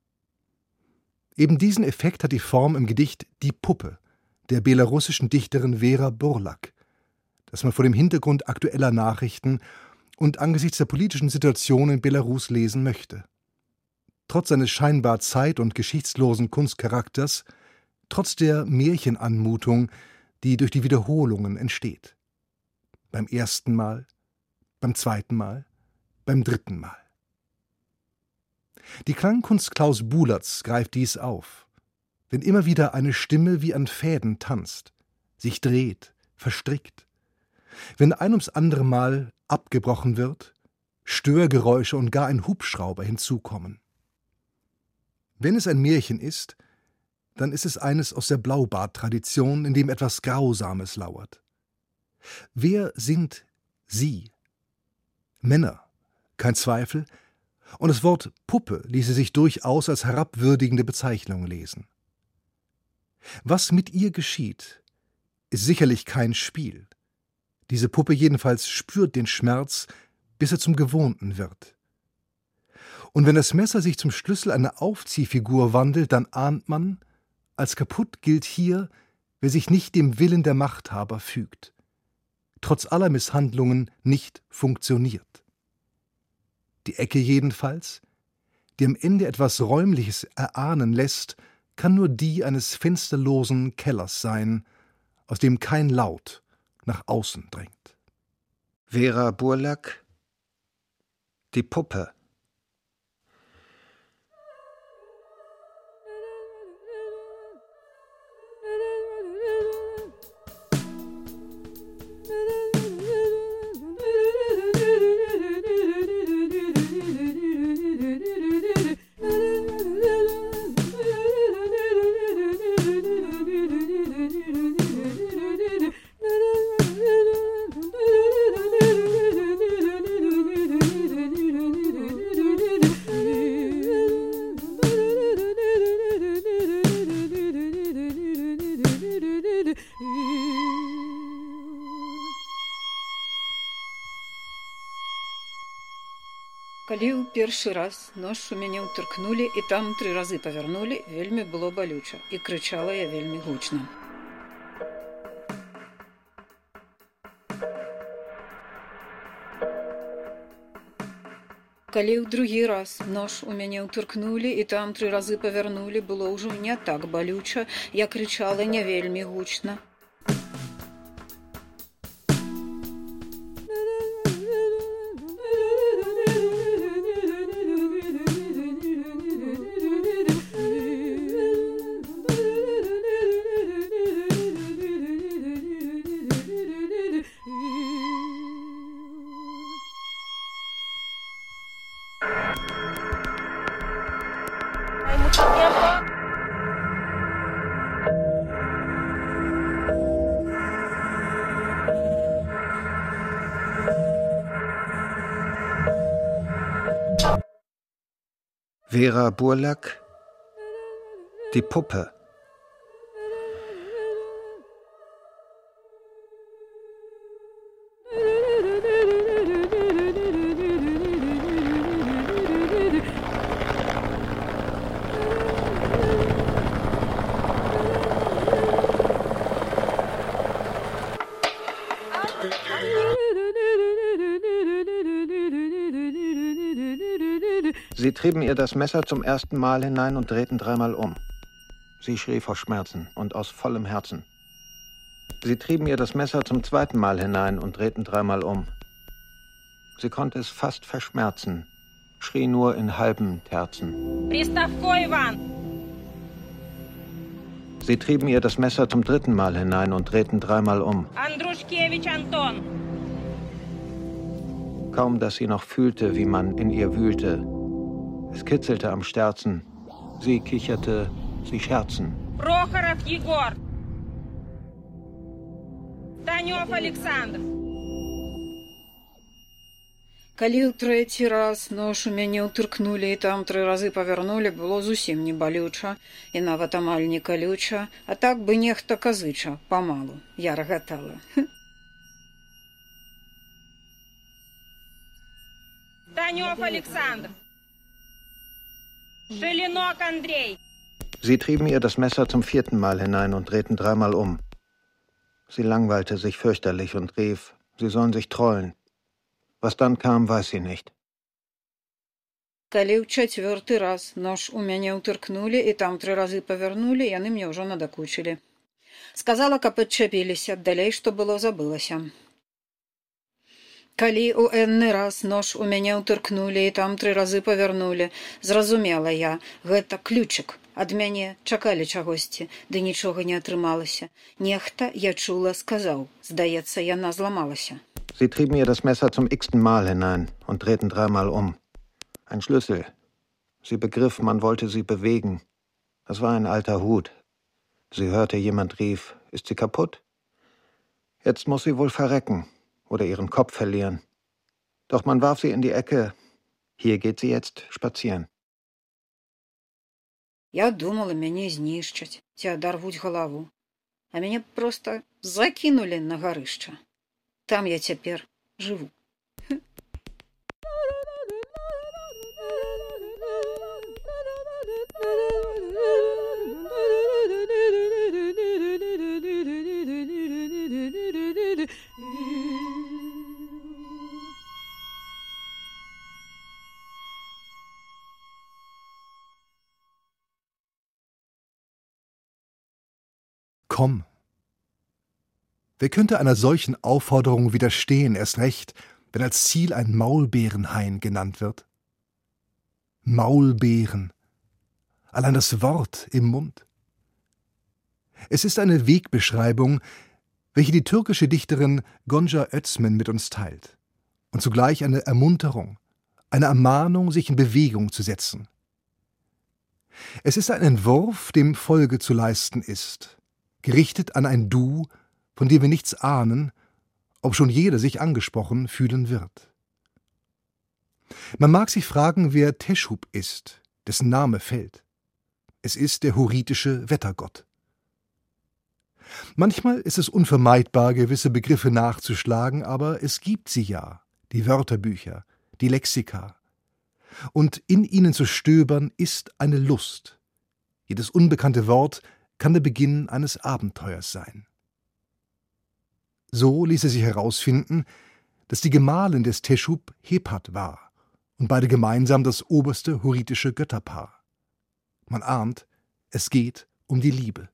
Eben diesen Effekt hat die Form im Gedicht Die Puppe der belarussischen Dichterin Vera Burlak, das man vor dem Hintergrund aktueller Nachrichten und angesichts der politischen Situation in Belarus lesen möchte. Trotz seines scheinbar zeit- und geschichtslosen Kunstcharakters, trotz der Märchenanmutung, die durch die Wiederholungen entsteht. Beim ersten Mal, beim zweiten Mal, beim dritten Mal. Die Klangkunst Klaus Bulatz greift dies auf, wenn immer wieder eine Stimme wie an Fäden tanzt, sich dreht, verstrickt, wenn ein ums andere Mal abgebrochen wird, Störgeräusche und gar ein Hubschrauber hinzukommen. Wenn es ein Märchen ist, dann ist es eines aus der Blaubart-Tradition, in dem etwas Grausames lauert. Wer sind Sie? Männer, kein Zweifel, und das Wort Puppe ließe sich durchaus als herabwürdigende Bezeichnung lesen. Was mit ihr geschieht, ist sicherlich kein Spiel. Diese Puppe jedenfalls spürt den Schmerz, bis er zum Gewohnten wird. Und wenn das Messer sich zum Schlüssel einer Aufziehfigur wandelt, dann ahnt man, als kaputt gilt hier, wer sich nicht dem Willen der Machthaber fügt, trotz aller Misshandlungen nicht funktioniert. Die Ecke jedenfalls, die am Ende etwas Räumliches erahnen lässt, kann nur die eines fensterlosen Kellers sein, aus dem kein Laut nach außen drängt. Vera Burlak, Die Puppe. Калі ў першы раз нож у мяне ўтыркнулі і там тры разы павярнулі, вельмі было балюча, і крычала я вельмі гучна. Калі ў другі раз нож у мяне ўтыркнулі і там тры разы павярнулі, было ўжо не так балюча, я крычала не вельмі гучна. Vera Burlak, Die Puppe. Sie trieben ihr das Messer zum ersten Mal hinein und drehten dreimal um. Sie schrie vor Schmerzen und aus vollem Herzen. Sie trieben ihr das Messer zum zweiten Mal hinein und drehten dreimal um. Sie konnte es fast verschmerzen, schrie nur in halben Terzen. Sie trieben ihr das Messer zum dritten Mal hinein und drehten dreimal um. Kaum, dass sie noch fühlte, wie man in ihr wühlte. Es kitzelte am Sterzen. Sie kicherte, sie scherzen. Prochorov Jegor. Danov Alexander. Калі ў трэці раз нож у мяне ўтыркнулі і там тры разы павярнулі, было зусім не балюча і нават амаль не калюча, а так бы нехта казыча, памалу. Я рагатала. Danov Alexander. Schelinok Andrei. Sie trieben ihr das Messer zum vierten Mal hinein und drehten dreimal um. Sie langweilte sich fürchterlich und rief, sie sollen sich trollen. Was dann kam, weiß sie nicht. Калі ў чацвёрты раз нож у мяне ўтыркнулі і там тры разы павярнулі, яны мне ўжо надакучылі. Сказала, каб адчапіліся, далей што было забылася. Калі ў энны раз нож у мяне ўтыркнулі і там тры разы павярнулі, зразумела я, гэта ключик. Ад мяне чакалі чагосьці, ды нічога не атрымалася. Нехта, я чула, сказаў, здаецца, яна зламалася. Sie trieben ihr das Messer zum x-ten Mal hinein und drehten dreimal um. Ein Schlüssel. Sie begriff, man wollte sie bewegen. Das war ein alter Hut. Sie hörte, jemand rief, ist sie kaputt? Jetzt muss sie wohl verrecken oder ihren Kopf verlieren. Doch man warf sie in die Ecke. Hier geht sie jetzt spazieren. Я думала, мяне знішчаць, ці адарвуць галаву. А мяне проста закінулі на гарышча. Там я цяпер жыву. Komm. Wer könnte einer solchen Aufforderung widerstehen, erst recht, wenn als Ziel ein Maulbeerenhain genannt wird? Maulbeeren. Allein das Wort im Mund. Es ist eine Wegbeschreibung, welche die türkische Dichterin Gonca Özmen mit uns teilt und zugleich eine Ermunterung, eine Ermahnung, sich in Bewegung zu setzen. Es ist ein Entwurf, dem Folge zu leisten ist, gerichtet an ein Du, von dem wir nichts ahnen, obschon jeder sich angesprochen fühlen wird. Man mag sich fragen, wer Teschub ist, dessen Name fällt. Es ist der hurritische Wettergott. Manchmal ist es unvermeidbar, gewisse Begriffe nachzuschlagen, aber es gibt sie ja, die Wörterbücher, die Lexika. Und in ihnen zu stöbern ist eine Lust. Jedes unbekannte Wort kann der Beginn eines Abenteuers sein. So ließe sich herausfinden, dass die Gemahlin des Teschub Hepat war und beide gemeinsam das oberste hurritische Götterpaar. Man ahnt, es geht um die Liebe.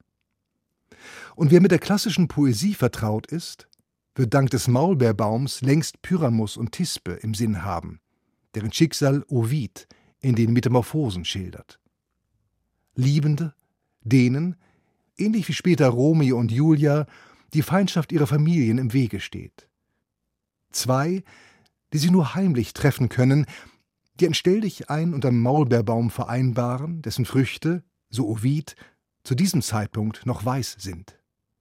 Und wer mit der klassischen Poesie vertraut ist, wird dank des Maulbeerbaums längst Pyramus und Thisbe im Sinn haben, deren Schicksal Ovid in den Metamorphosen schildert. Liebende, denen, ähnlich wie später Romeo und Julia, die Feindschaft ihrer Familien im Wege steht. Zwei, die sich nur heimlich treffen können, die ein Stelldichein unterm Maulbeerbaum vereinbaren, dessen Früchte, so Ovid, zu diesem Zeitpunkt noch weiß sind.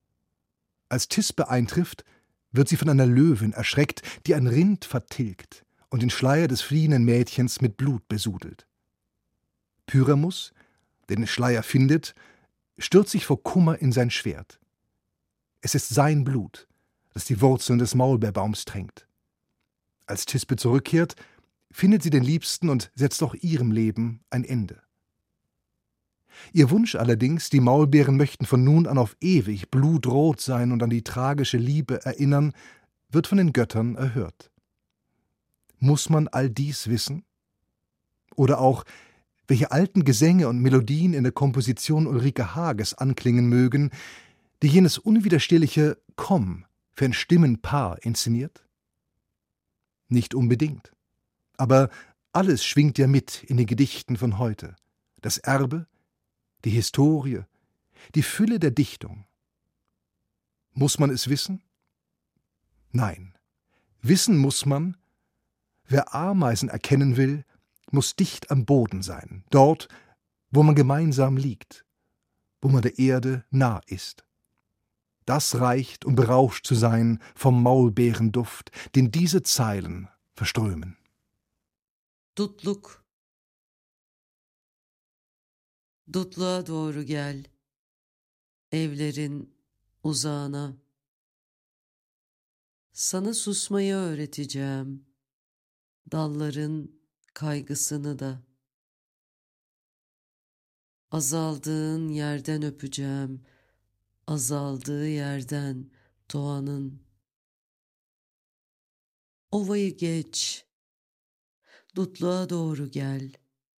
Als Thisbe eintrifft, wird sie von einer Löwin erschreckt, die ein Rind vertilgt und den Schleier des fliehenden Mädchens mit Blut besudelt. Pyramus, der den Schleier findet, stürzt sich vor Kummer in sein Schwert. Es ist sein Blut, das die Wurzeln des Maulbeerbaums tränkt. Als Thisbe zurückkehrt, findet sie den Liebsten und setzt auch ihrem Leben ein Ende. Ihr Wunsch allerdings, die Maulbeeren möchten von nun an auf ewig blutrot sein und an die tragische Liebe erinnern, wird von den Göttern erhört. Muss man all dies wissen? Oder auch, welche alten Gesänge und Melodien in der Komposition Ulrike Hages anklingen mögen, die jenes unwiderstehliche Komm für ein Stimmenpaar inszeniert? Nicht unbedingt. Aber alles schwingt ja mit in den Gedichten von heute. Das Erbe, die Historie, die Fülle der Dichtung. Muss man es wissen? Nein. Wissen muss man, wer Ameisen erkennen will, muss dicht am Boden sein, dort, wo man gemeinsam liegt, wo man der Erde nah ist. Das reicht, um berauscht zu sein vom Maulbeerenduft, den diese Zeilen verströmen. Dutluk. Dutluğa doğru gel, evlerin uzağına. Sana susmayı öğreteceğim, dalların kaygısını da. Azaldığın yerden öpeceğim, azaldığı yerden doğanın. Ovayı geç, dutluğa doğru gel,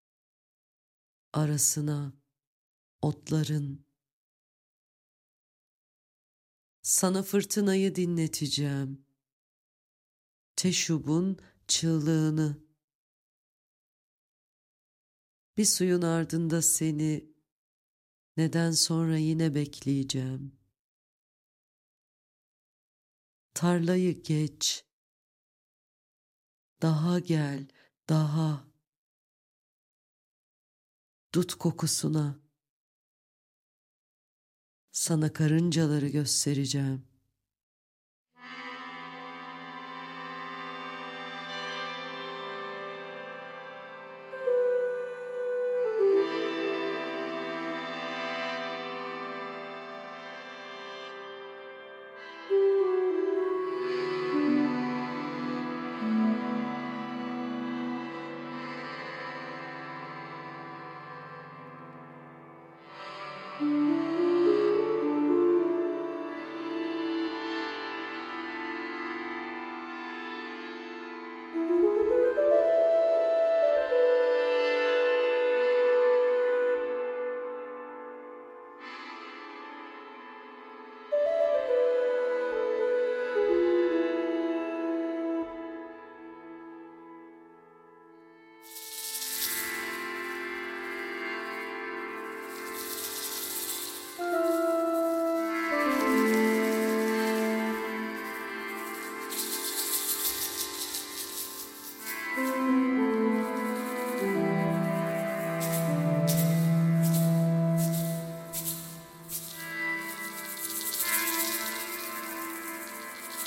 arasına otların. Sana fırtınayı dinleteceğim, Teşub'un çığlığını. Bir suyun ardında seni, neden sonra yine bekleyeceğim. Tarlayı geç, daha gel, daha. Dut kokusuna, sana karıncaları göstereceğim.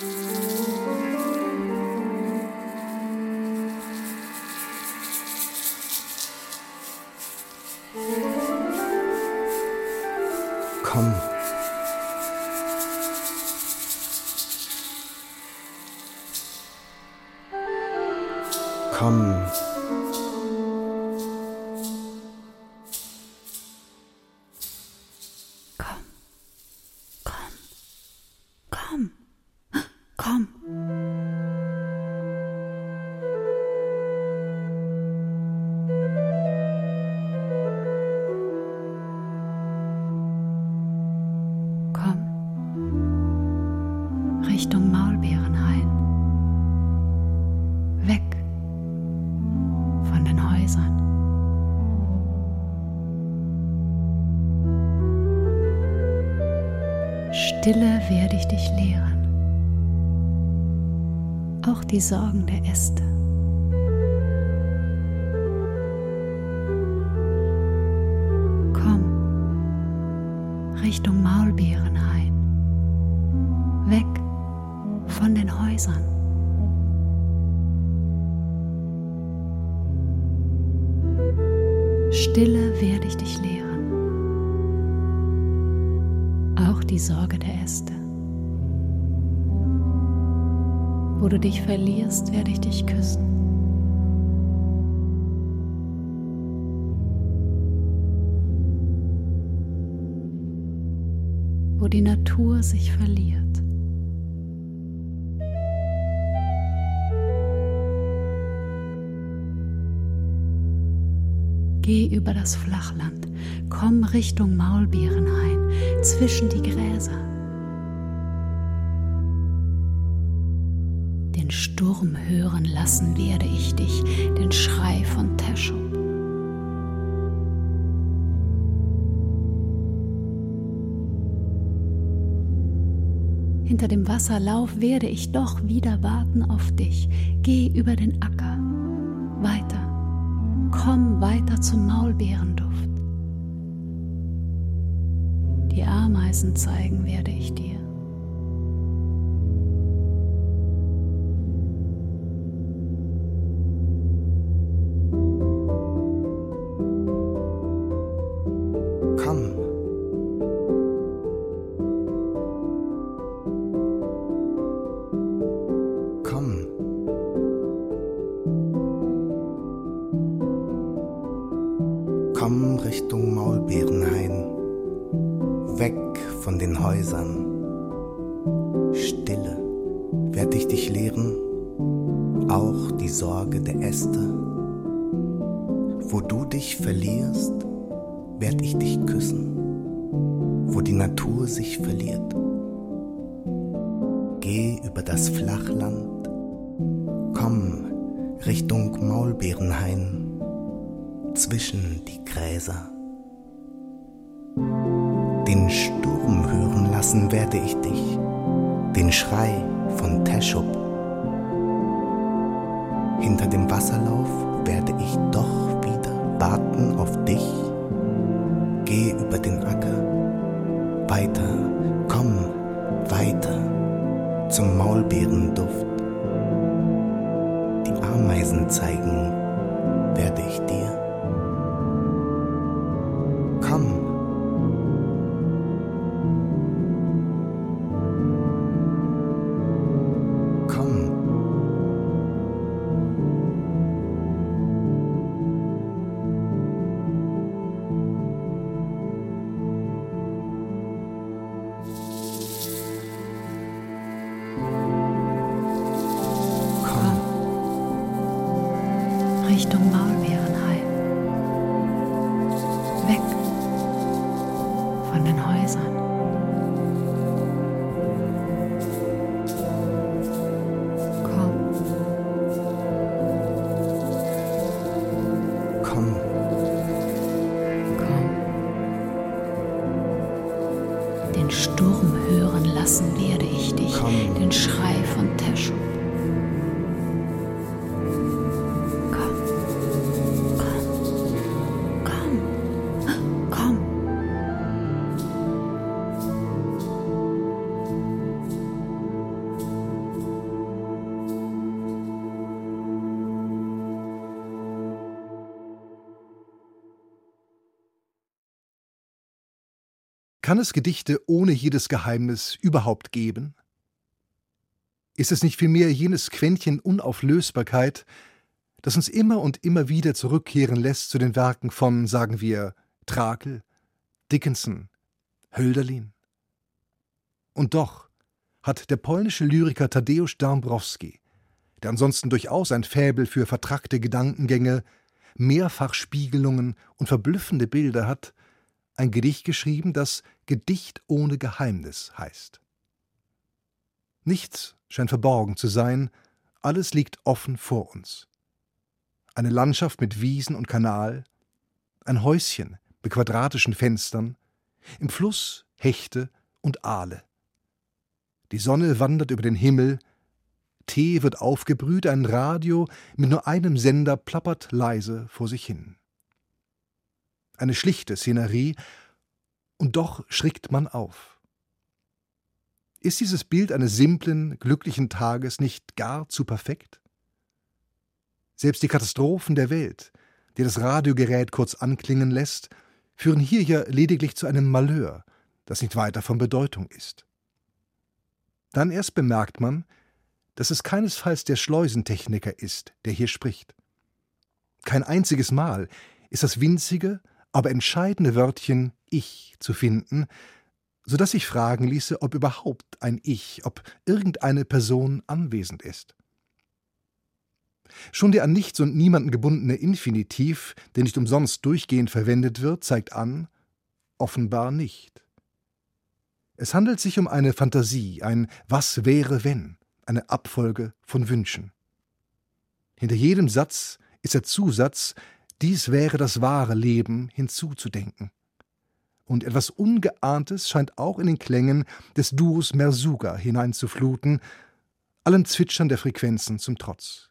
Komm. Komm. Richtung Maulbeerenhain. Weg von den Häusern. Stille werde ich dich lehren. Auch die Sorgen der Äste. Komm, Richtung Maulbeerenhain. Weg von den Häusern. Stille werde ich dich lehren. Auch die Sorge der Äste. Wo du dich verlierst, werde ich dich küssen. Wo die Natur sich verliert. Geh über das Flachland, komm Richtung Maulbeerenhain, zwischen die Gräser. Den Sturm hören lassen werde ich dich, den Schrei von Teschub. Hinter dem Wasserlauf werde ich doch wieder warten auf dich. Geh über den Acker, weiter. Komm weiter zum Maulbeerenduft. Die Ameisen zeigen werde ich dir. Komm. Komm. Komm Richtung Maulbeerenhain, weg von den Häusern. Stille werd ich dich lehren, auch die Sorge der Äste. Wo du dich verlierst, werd ich dich küssen, wo die Natur sich verliert. Geh über das Flachland, komm Richtung Maulbeerenhain. Zwischen die Gräser. Den Sturm hören lassen werde ich dich, den Schrei von Teschub. Hinter dem Wasserlauf werde ich doch wieder warten auf dich. Geh über den Acker, weiter, komm, weiter zum Maulbeerenduft. Die Ameisen zeigen werde ich dir. Komm. Komm. Komm. Richtung Maulbeerenhain. Weg von den Häusern. Komm. Komm. Komm. Den Sturm hören lassen werde ich dich, Komm. den Schrei von Teschub. Kann es Gedichte ohne jedes Geheimnis überhaupt geben? Ist es nicht vielmehr jenes Quäntchen Unauflösbarkeit, das uns immer und immer wieder zurückkehren lässt zu den Werken von, sagen wir, Trakel, Dickinson, Hölderlin? Und doch hat der polnische Lyriker Tadeusz Dąbrowski, der ansonsten durchaus ein Faible für vertrackte Gedankengänge, Mehrfachspiegelungen und verblüffende Bilder hat, ein Gedicht geschrieben, das Gedicht ohne Geheimnis heißt. Nichts scheint verborgen zu sein, alles liegt offen vor uns. Eine Landschaft mit Wiesen und Kanal, ein Häuschen mit quadratischen Fenstern, im Fluss Hechte und Aale. Die Sonne wandert über den Himmel, Tee wird aufgebrüht, ein Radio mit nur einem Sender plappert leise vor sich hin. Eine schlichte Szenerie, und doch schrickt man auf. Ist dieses Bild eines simplen, glücklichen Tages nicht gar zu perfekt? Selbst die Katastrophen der Welt, die das Radiogerät kurz anklingen lässt, führen hier ja lediglich zu einem Malheur, das nicht weiter von Bedeutung ist. Dann erst bemerkt man, dass es keinesfalls der Schleusentechniker ist, der hier spricht. Kein einziges Mal ist das winzige, aber entscheidende Wörtchen »Ich« zu finden, so dass sich fragen ließe, ob überhaupt ein Ich, ob irgendeine Person anwesend ist. Schon der an nichts und niemanden gebundene Infinitiv, der nicht umsonst durchgehend verwendet wird, zeigt an, offenbar nicht. Es handelt sich um eine Fantasie, ein Was wäre wenn, eine Abfolge von Wünschen. Hinter jedem Satz ist der Zusatz, dies wäre das wahre Leben, hinzuzudenken. Und etwas Ungeahntes scheint auch in den Klängen des Duos Mersuga hineinzufluten, allem Zwitschern der Frequenzen zum Trotz.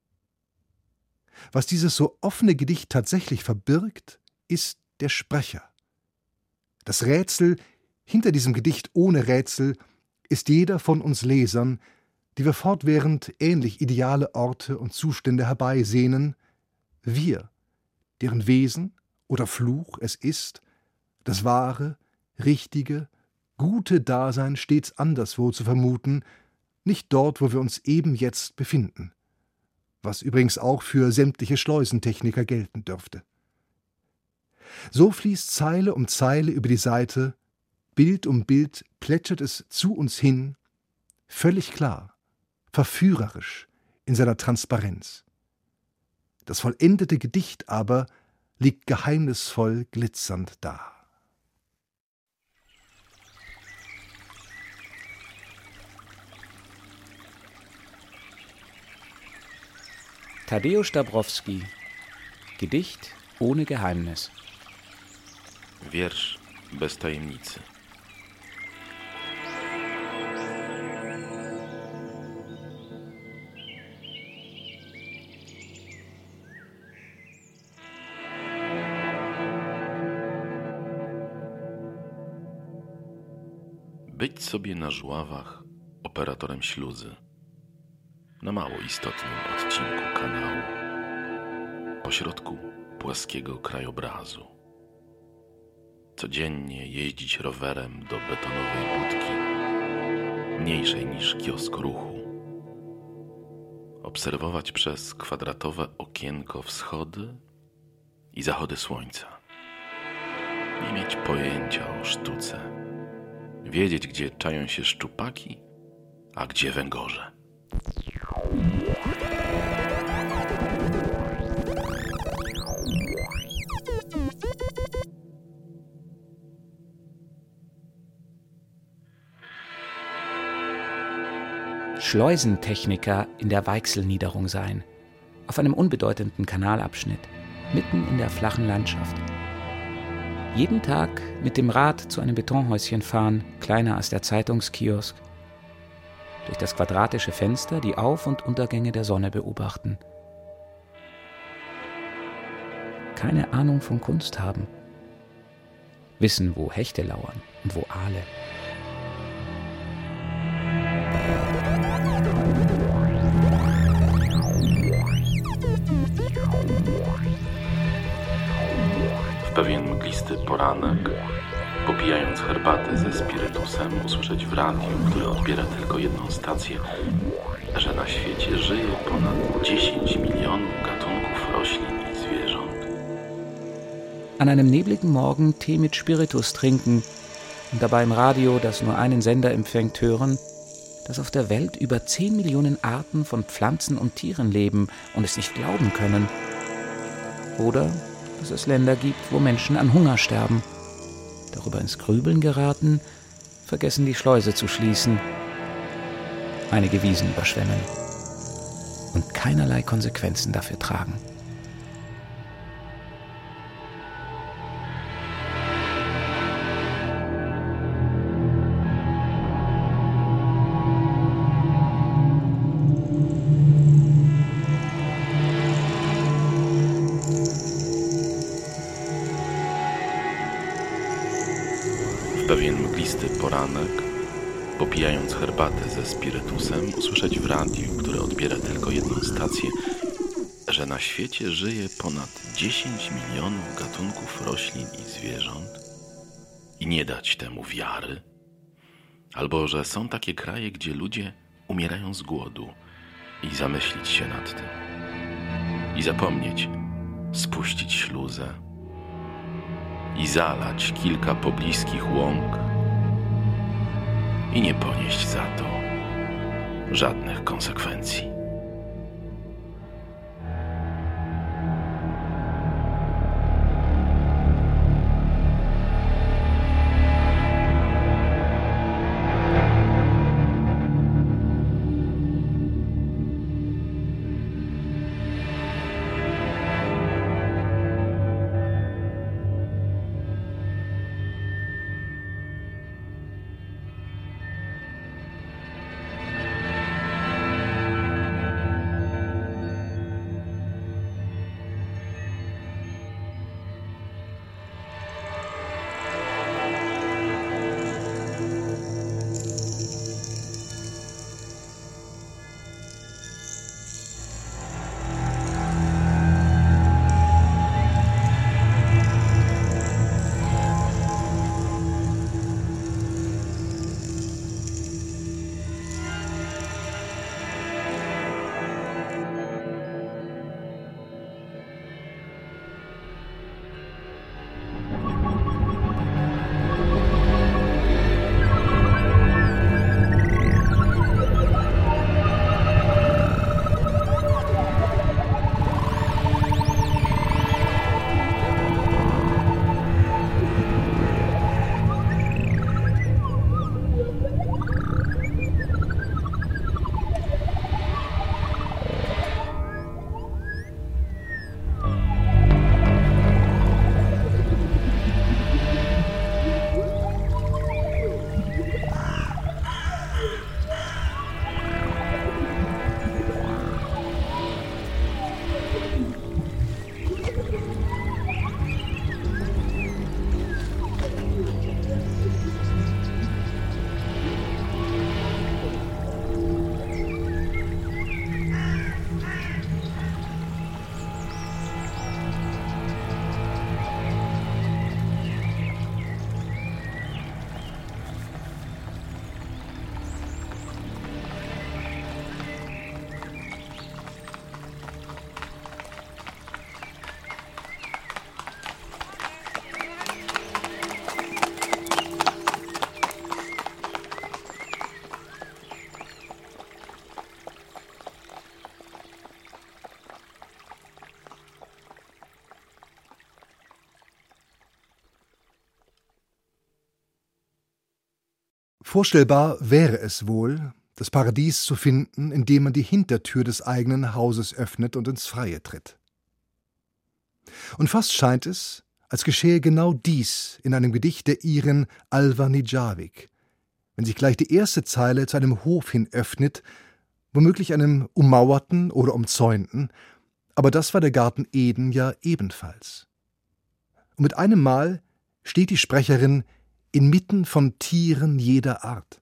Was dieses so offene Gedicht tatsächlich verbirgt, ist der Sprecher. Das Rätsel hinter diesem Gedicht ohne Rätsel ist jeder von uns Lesern, die wir fortwährend ähnlich ideale Orte und Zustände herbeisehnen, wir, deren Wesen oder Fluch es ist, das wahre, richtige, gute Dasein stets anderswo zu vermuten, nicht dort, wo wir uns eben jetzt befinden, was übrigens auch für sämtliche Schleusentechniker gelten dürfte. So fließt Zeile um Zeile über die Seite, Bild um Bild plätschert es zu uns hin, völlig klar, verführerisch in seiner Transparenz. Das vollendete Gedicht aber liegt geheimnisvoll glitzernd da. Tadeusz Dąbrowski, Gedicht ohne Geheimnis. Wiersz bez tajemnicy. Być sobie na Żuławach operatorem śluzy. Na mało istotnym odcinku kanału, pośrodku płaskiego krajobrazu. Codziennie jeździć rowerem do betonowej budki, mniejszej niż kiosk ruchu. Obserwować przez kwadratowe okienko wschody i zachody słońca. Nie mieć pojęcia o sztuce. Wiedzieć, gdzie czają się szczupaki, a gdzie węgorze. Schleusentechniker in der Weichselniederung sein, auf einem unbedeutenden Kanalabschnitt, mitten in der flachen Landschaft. Jeden Tag mit dem Rad zu einem Betonhäuschen fahren, kleiner als der Zeitungskiosk. Durch das quadratische Fenster die Auf- und Untergänge der Sonne beobachten. Keine Ahnung von Kunst haben. Wissen, wo Hechte lauern und wo Aale. W pewien mglisty poranek, po popijając herbatę ze spirytusem, usłyszeć w radiu, które odbiera tylko jedną stację, że na świecie żyje ponad dziesięć milionów gatunków roślin i zwierząt. An einem nebligen Morgen Tee mit Spiritus trinken und dabei im Radio, das nur einen Sender empfängt, hören, dass auf der Welt über zehn Millionen Arten von Pflanzen und Tieren leben und es nicht glauben können. Oder dass es Länder gibt, wo Menschen an Hunger sterben. Darüber ins Grübeln geraten, vergessen die Schleuse zu schließen, einige Wiesen überschwemmen und keinerlei Konsequenzen dafür tragen. W pewien mglisty poranek, popijając herbatę ze spirytusem, usłyszeć w radiu, które odbiera tylko jedną stację, że na świecie żyje ponad dziesięć milionów gatunków roślin i zwierząt i nie dać temu wiary, albo że są takie kraje, gdzie ludzie umierają z głodu i zamyślić się nad tym i zapomnieć, spuścić śluzę i zalać kilka pobliskich łąk i nie ponieść za to żadnych konsekwencji. Vorstellbar wäre es wohl, das Paradies zu finden, indem man die Hintertür des eigenen Hauses öffnet und ins Freie tritt. Und fast scheint es, als geschehe genau dies in einem Gedicht der Irin Alva Nijavic, wenn sich gleich die erste Zeile zu einem Hof hin öffnet, womöglich einem ummauerten oder umzäunten, aber das war der Garten Eden ja ebenfalls. Und mit einem Mal steht die Sprecherin inmitten von Tieren jeder Art.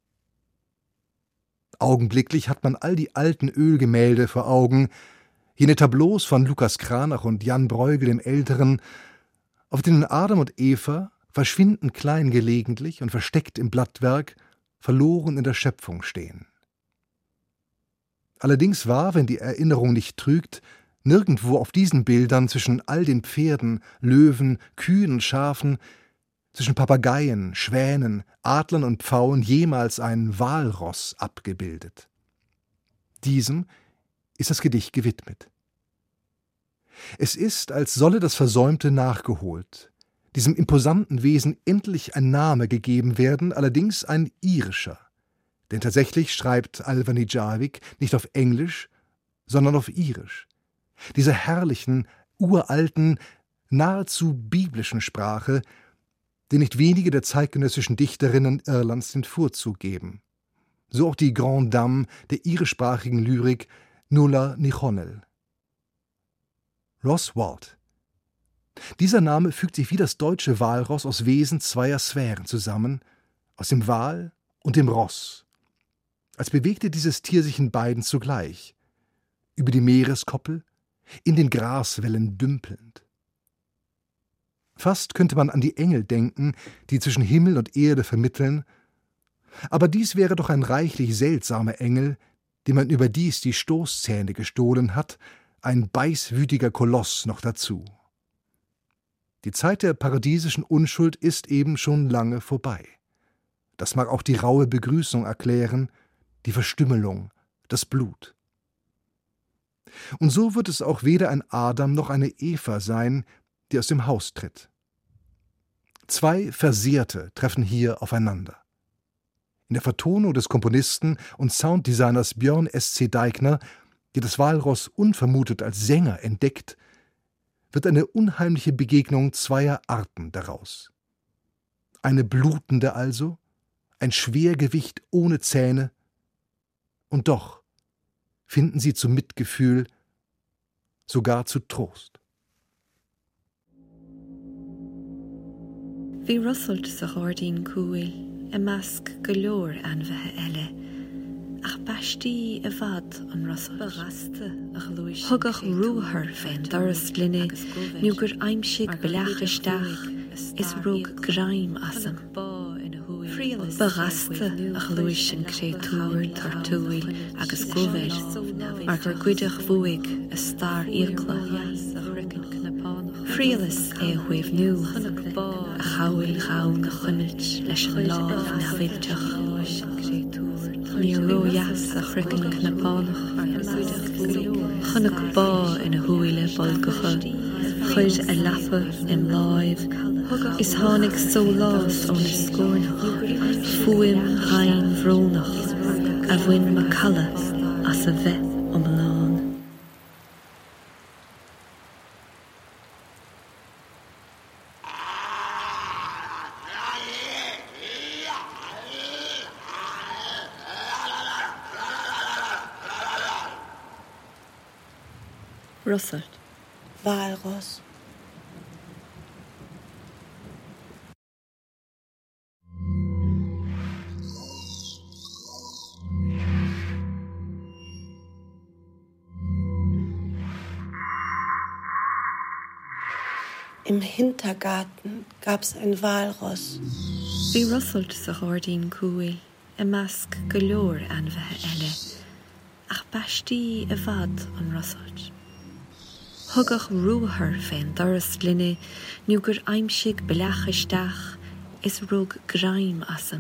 Augenblicklich hat man all die alten Ölgemälde vor Augen, jene Tableaus von Lukas Cranach und Jan Bruegel dem Älteren, auf denen Adam und Eva verschwinden klein gelegentlich und versteckt im Blattwerk, verloren in der Schöpfung stehen. Allerdings war, wenn die Erinnerung nicht trügt, nirgendwo auf diesen Bildern zwischen all den Pferden, Löwen, Kühen und Schafen, zwischen Papageien, Schwänen, Adlern und Pfauen jemals ein Walross abgebildet. Diesem ist das Gedicht gewidmet. Es ist, als solle das Versäumte nachgeholt, diesem imposanten Wesen endlich ein Name gegeben werden, allerdings ein irischer. Denn tatsächlich schreibt Alva Nijarvik nicht auf Englisch, sondern auf Irisch. Dieser herrlichen, uralten, nahezu biblischen Sprache, die nicht wenige der zeitgenössischen Dichterinnen Irlands den Vorzug geben. So auch die Grande Dame der irischsprachigen Lyrik Nuala Ní Chonaill. Ross Walt. Dieser Name fügt sich wie das deutsche Walross aus Wesen zweier Sphären zusammen, aus dem Wal und dem Ross. Als bewegte dieses Tier sich in beiden zugleich, über die Meereskoppel, in den Graswellen dümpelnd. Fast könnte man an die Engel denken, die zwischen Himmel und Erde vermitteln, aber dies wäre doch ein reichlich seltsamer Engel, dem man überdies die Stoßzähne gestohlen hat, ein beißwütiger Koloss noch dazu. Die Zeit der paradiesischen Unschuld ist eben schon lange vorbei. Das mag auch die raue Begrüßung erklären, die Verstümmelung, das Blut. Und so wird es auch weder ein Adam noch eine Eva sein, die aus dem Haus tritt. Zwei Versehrte treffen hier aufeinander. In der Vertonung des Komponisten und Sounddesigners Björn S C Deigner, der das Walross unvermutet als Sänger entdeckt, wird eine unheimliche Begegnung zweier Arten daraus. Eine blutende also, ein Schwergewicht ohne Zähne, und doch finden sie zu Mitgefühl, sogar zu Trost. Bhí rusailt sa cháirdaoin cúil I measc go leor anmhethe eile, ach baistí a bhad an rusailt. Thugach ruúthar féin doras glunne, nó gur aimsigh beleachisteach, is rug graim asam. Barasta ach luis an créatúr tartúil agus goveir, mar gur cuideach bhuaig a star íocla. Frialas é a chuimh nu, a chaúil chaún na chuimiid leis an lámh na bhilteach. Ní róheas a chrican knapánach, chunach bá ina thuaile bolgacha, chuid a leapa im láimh, is tháinig sólás ón is scórnach, fuim hain bhrónach, a bhain ma calla as a bheith om lán. Russert. Walross. Im Hintergarten gab's ein Walross. Bhí rusailt sa cháirdaoin cúil, I measc go leor anmhethe eile, ach baistí a bhad an rusailt. Thugach ruúthar féin doras glunne, nó gur aimsigh beleachisteach, is rug graim asam.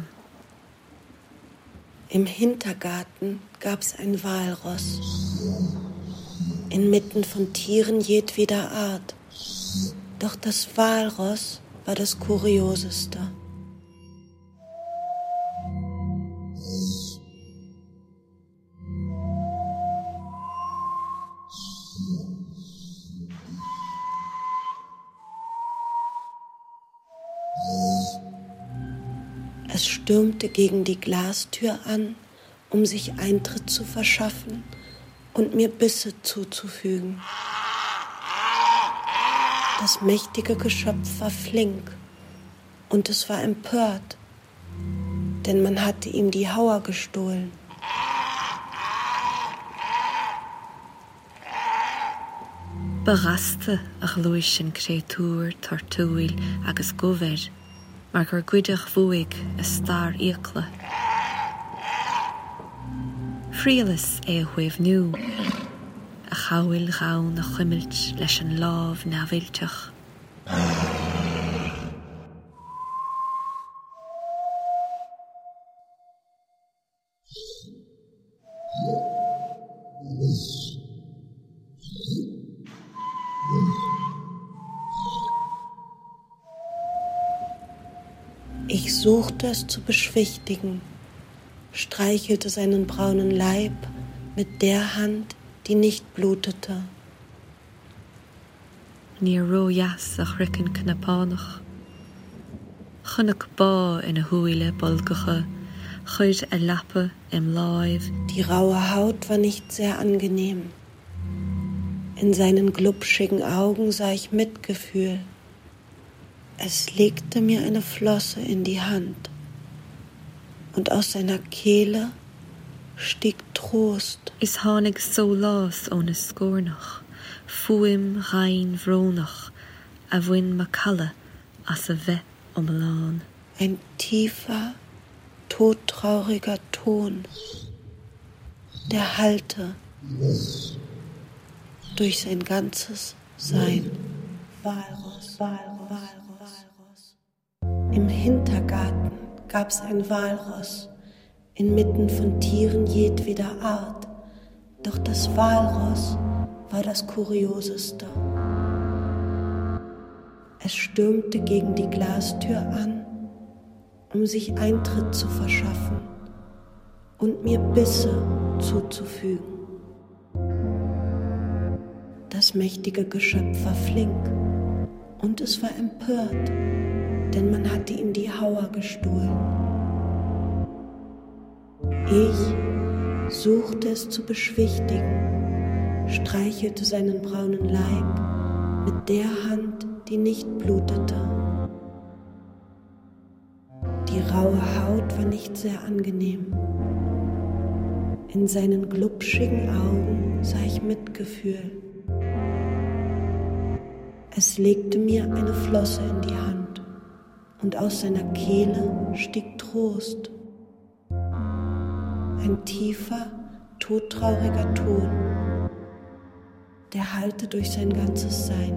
Im Hintergarten gab's ein Walross. Inmitten von Tieren jedweder Art. Doch das Walross war das Kurioseste. Es stürmte gegen die Glastür an, um sich Eintritt zu verschaffen und mir Bisse zuzufügen. Das mächtige Geschöpf war flink und es war empört, denn man hatte ihm die Hauer gestohlen. Barasta ach luis an créatúr tartúil agus goveir, mar gur gcuideach mhuaig a stair íocla. Frialas é a chuimh nua, a chabhail ghabh na chuimilt leis an lámh na bhilteach. Ich suchte es zu beschwichtigen, streichelte seinen braunen Leib mit der Hand, die nicht blutete. Ní ró jas a chrican knapánach. Chunnach bá in a huile bolgacha, chuid a lappe im Leib. Die raue Haut war nicht sehr angenehm. In seinen glubschigen Augen sah ich Mitgefühl. Es legte mir eine Flosse in die Hand. Und aus seiner Kehle stieg Trost. Is hánig so lás ohne scórnach, fuim rein vrónach, a bhain macalla as a bheith umlán. Ein tiefer, todtrauriger Ton, der hallte durch sein ganzes Sein. Walross, Walross, Walross. Im Hintergarten gab's ein Walross, inmitten von Tieren jedweder Art. Doch das Walross war das Kurioseste. Es stürmte gegen die Glastür an, um sich Eintritt zu verschaffen und mir Bisse zuzufügen. Das mächtige Geschöpf war flink und es war empört, denn man hatte ihm die Hauer gestohlen. Ich suchte es zu beschwichtigen, streichelte seinen braunen Leib mit der Hand, die nicht blutete. Die raue Haut war nicht sehr angenehm. In seinen glubschigen Augen sah ich Mitgefühl. Es legte mir eine Flosse in die Hand und aus seiner Kehle stieg Trost. Ein tiefer, todtrauriger Ton, der hallte durch sein ganzes Sein.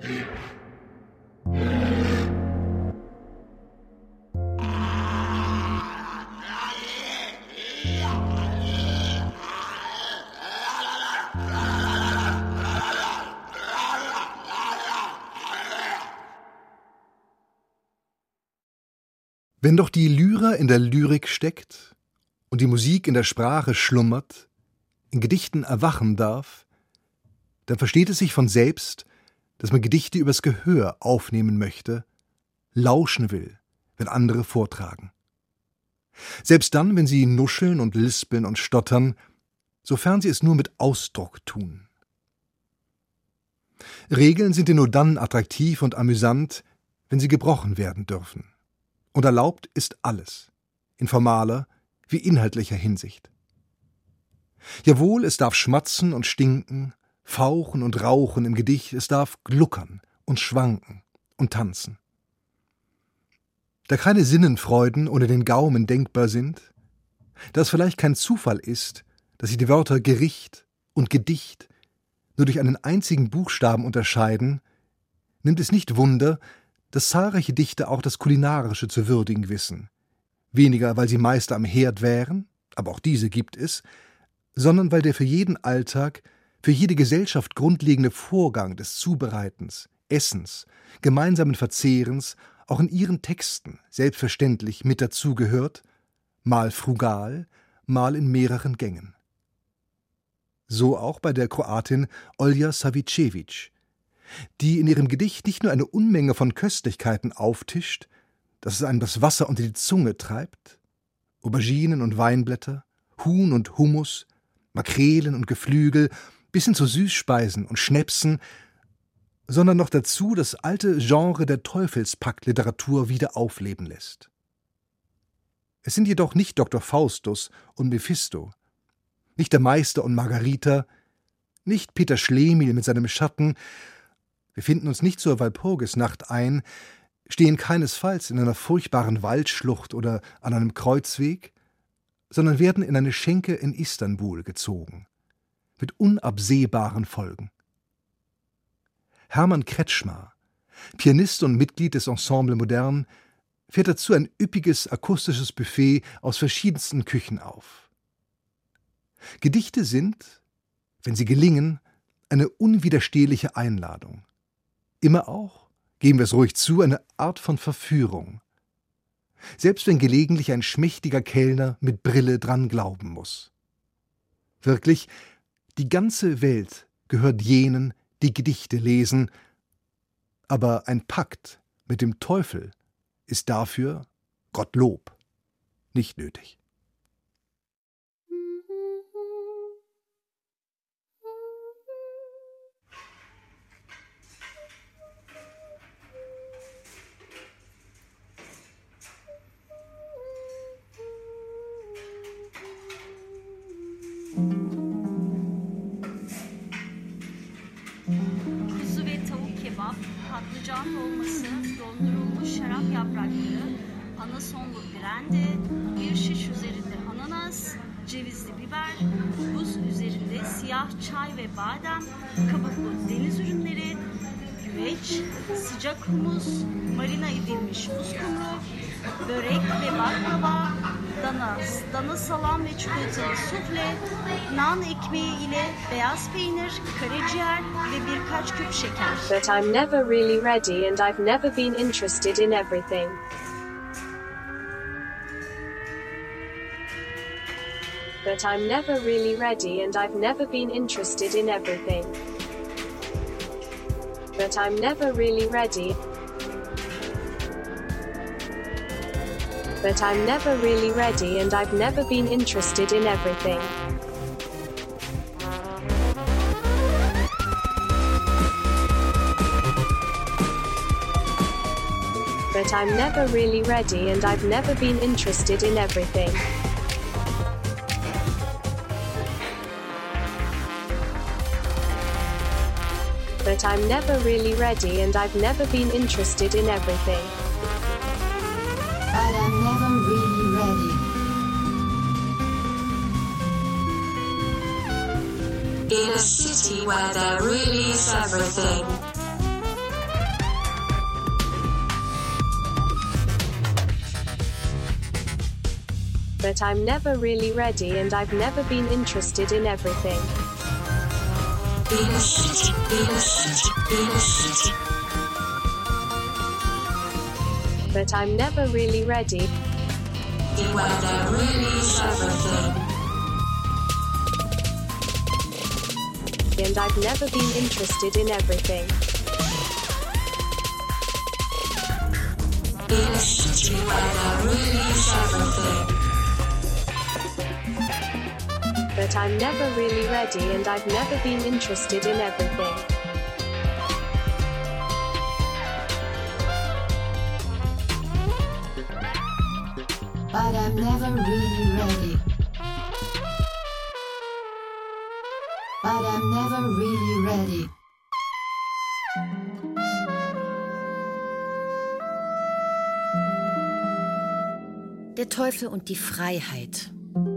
Wenn doch die Lyra in der Lyrik steckt und die Musik in der Sprache schlummert, in Gedichten erwachen darf, dann versteht es sich von selbst, dass man Gedichte übers Gehör aufnehmen möchte, lauschen will, wenn andere vortragen. Selbst dann, wenn sie nuscheln und lispeln und stottern, sofern sie es nur mit Ausdruck tun. Regeln sind ja nur dann attraktiv und amüsant, wenn sie gebrochen werden dürfen. Und erlaubt ist alles, in formaler wie inhaltlicher Hinsicht. Jawohl, es darf schmatzen und stinken, fauchen und rauchen im Gedicht, es darf gluckern und schwanken und tanzen. Da keine Sinnenfreuden ohne den Gaumen denkbar sind, da es vielleicht kein Zufall ist, dass sich die Wörter Gericht und Gedicht nur durch einen einzigen Buchstaben unterscheiden, nimmt es nicht Wunder, dass zahlreiche Dichter auch das Kulinarische zu würdigen wissen, weniger weil sie Meister am Herd wären, aber auch diese gibt es, sondern weil der für jeden Alltag, für jede Gesellschaft grundlegende Vorgang des Zubereitens, Essens, gemeinsamen Verzehrens auch in ihren Texten selbstverständlich mit dazugehört, mal frugal, mal in mehreren Gängen. So auch bei der Kroatin Olja Savicevic, die in ihrem Gedicht nicht nur eine Unmenge von Köstlichkeiten auftischt, dass es einem das Wasser unter die Zunge treibt, Auberginen und Weinblätter, Huhn und Hummus, Makrelen und Geflügel, bis hin zu Süßspeisen und Schnäpsen, sondern noch dazu das alte Genre der Teufelspakt-Literatur wieder aufleben lässt. Es sind jedoch nicht Doktor Faustus und Mephisto, nicht der Meister und Margarita, nicht Peter Schlemihl mit seinem Schatten. Wir finden uns nicht zur Walpurgisnacht ein, stehen keinesfalls in einer furchtbaren Waldschlucht oder an einem Kreuzweg, sondern werden in eine Schenke in Istanbul gezogen, mit unabsehbaren Folgen. Hermann Kretschmar, Pianist und Mitglied des Ensemble Modern, fährt dazu ein üppiges akustisches Buffet aus verschiedensten Küchen auf. Gedichte sind, wenn sie gelingen, eine unwiderstehliche Einladung. Immer auch, geben wir es ruhig zu, eine Art von Verführung. Selbst wenn gelegentlich ein schmächtiger Kellner mit Brille dran glauben muss. Wirklich, die ganze Welt gehört jenen, die Gedichte lesen, aber ein Pakt mit dem Teufel ist dafür, Gottlob, nicht nötig. Kuzu ve tavuk kebap, patlıcan dolması, dondurulmuş şarap yaprakları, anasonlu brande, bir şiş üzerinde ananas, cevizli biber, buz üzerinde siyah çay ve badem, kabuklu deniz ürünleri, güveç, sıcak humus, marina edilmiş uskumru, börek ve baklava, dana, dana salam ve çikolatalı sufle, nan ekmeği ile beyaz peynir, karaciğer ve birkaç küp şeker. But I'm never really ready and I've never been interested in everything. But I'm never really ready and I've never been interested in everything. But I'm never really ready. But I'm never really ready and I've never been interested in everything. But I'm never really ready and I've never been interested in everything. But I'm never really ready and I've never been interested in everything. But I'm never really ready. In a city where there really is everything. But I'm never really ready and I've never been interested in everything. In a city, in a city, in a city. But I'm never really ready. Where there really is everything. And I've never been interested in everything. In a city where there really is everything. But I'm never really ready and I've never been interested in everything. But I'm never really ready. But I'm never really ready. Der Teufel und die Freiheit.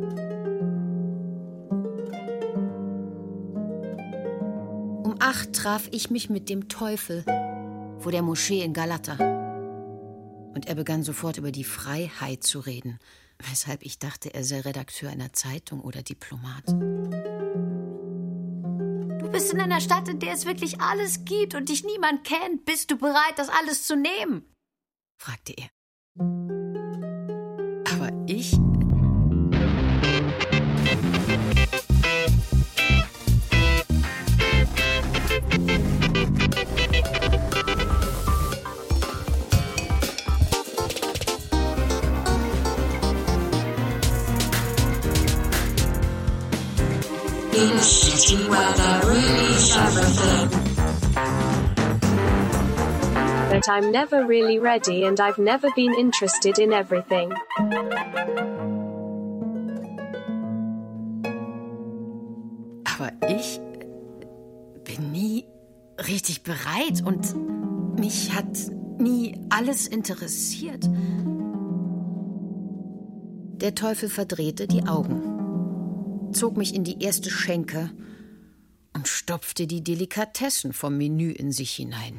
Um acht traf ich mich mit dem Teufel vor der Moschee in Galata. Und er begann sofort über die Freiheit zu reden, weshalb ich dachte, er sei Redakteur einer Zeitung oder Diplomat. Du bist in einer Stadt, in der es wirklich alles gibt und dich niemand kennt. Bist du bereit, das alles zu nehmen? Fragte er. Aber ich... In a city where there really is everything. But I'm never really ready and I've never been interested in everything. Aber ich bin nie richtig bereit und mich hat nie alles interessiert. Der Teufel verdrehte die Augen, zog mich in die erste Schenke und stopfte die Delikatessen vom Menü in sich hinein.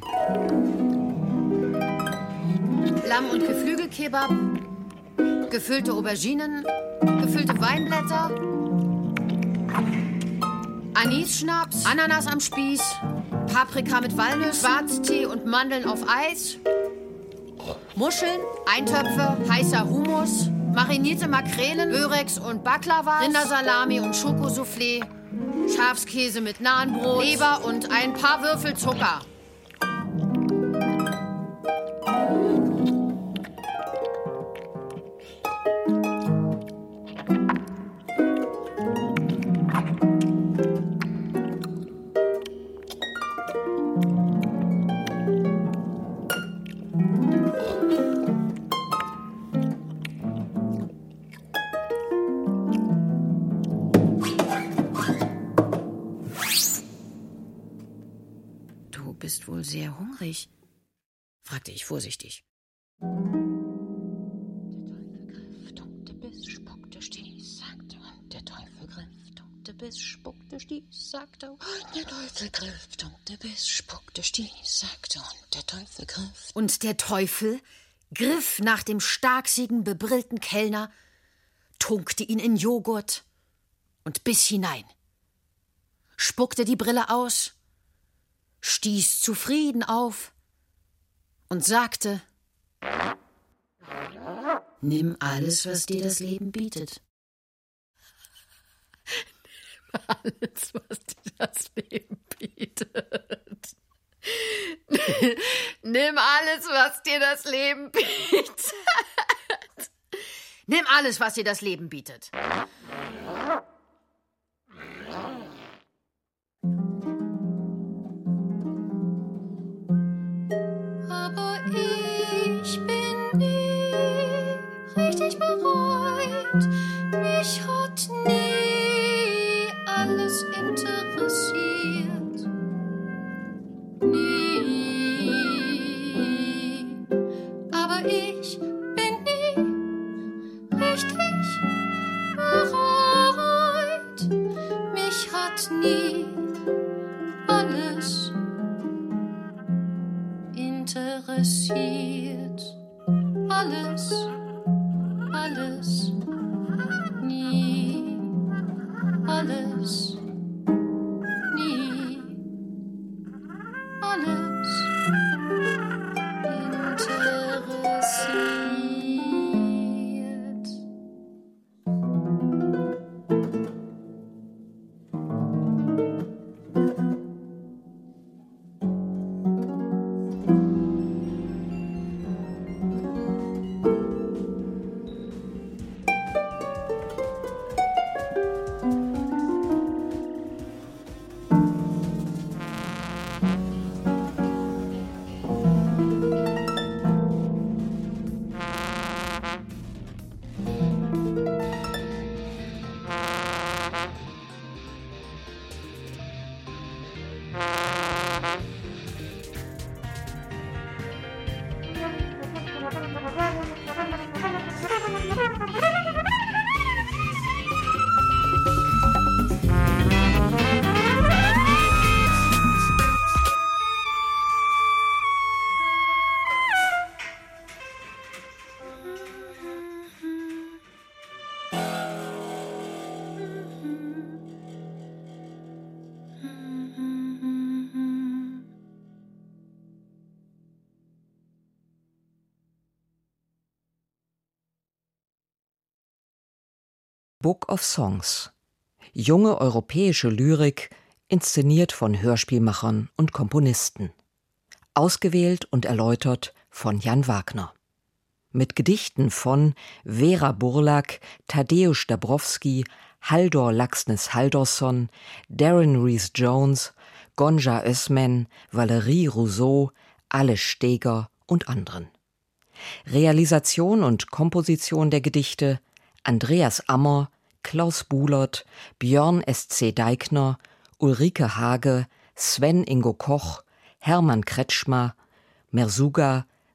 Lamm- und Geflügelkebab, gefüllte Auberginen, gefüllte Weinblätter, Anisschnaps, Ananas am Spieß, Paprika mit Walnüssen, Schwarztee und Mandeln auf Eis, Muscheln, Eintöpfe, heißer Hummus, marinierte Makrelen, Börex und Baklava, Rindersalami und Schokosoufflé, Schafskäse mit Nahenbrot, Leber und ein paar Würfel Zucker. Du bist wohl sehr hungrig, fragte ich vorsichtig. Der Teufel griff, tunkte bis, spuckte, stieß, sagte und der Teufel griff, tunkte bis, spuckte, stieß, sagte und der Teufel griff, tunkte bis, spuckte, stieß, sagte und der Teufel griff. Und der Teufel griff nach dem starksigen, bebrillten Kellner, tunkte ihn in Joghurt und biss hinein, spuckte die Brille aus, stieß zufrieden auf und sagte: Nimm alles, was dir das Leben bietet. Nimm alles, was dir das Leben bietet. Nimm alles, was dir das Leben bietet. Nimm alles, was dir das Leben bietet. Aber ich bin nie richtig bereit. Mich hat nie alles interessiert. Nie. Aber ich bin nie richtig bereit. Mich hat nie alles interessiert. Alles, alles, nie, alles, nie, alles interessiert. Book of Songs. Junge europäische Lyrik, inszeniert von Hörspielmachern und Komponisten. Ausgewählt und erläutert von Jan Wagner. Mit Gedichten von Vera Burlak, Tadeusz Dabrowski, Haldor Laxness Haldorsson, Darren Rees-Jones, Gonja Özmen, Valerie Rousseau, Alice Steger und anderen. Realisation und Komposition der Gedichte Andreas Ammer, Klaus Buhlert, Björn S C Deigner, Ulrike Hage, Sven Ingo Koch, Hermann Kretschmer, Mersuga,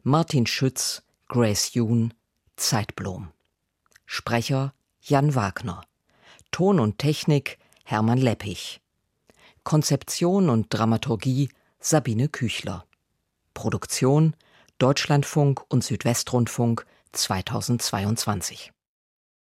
Martin Schütz, Grace Jun, Zeitblom. Sprecher Jan Wagner. Ton und Technik Hermann Leppich. Konzeption und Dramaturgie Sabine Küchler. Produktion Deutschlandfunk und Südwestrundfunk zweitausendzweiundzwanzig.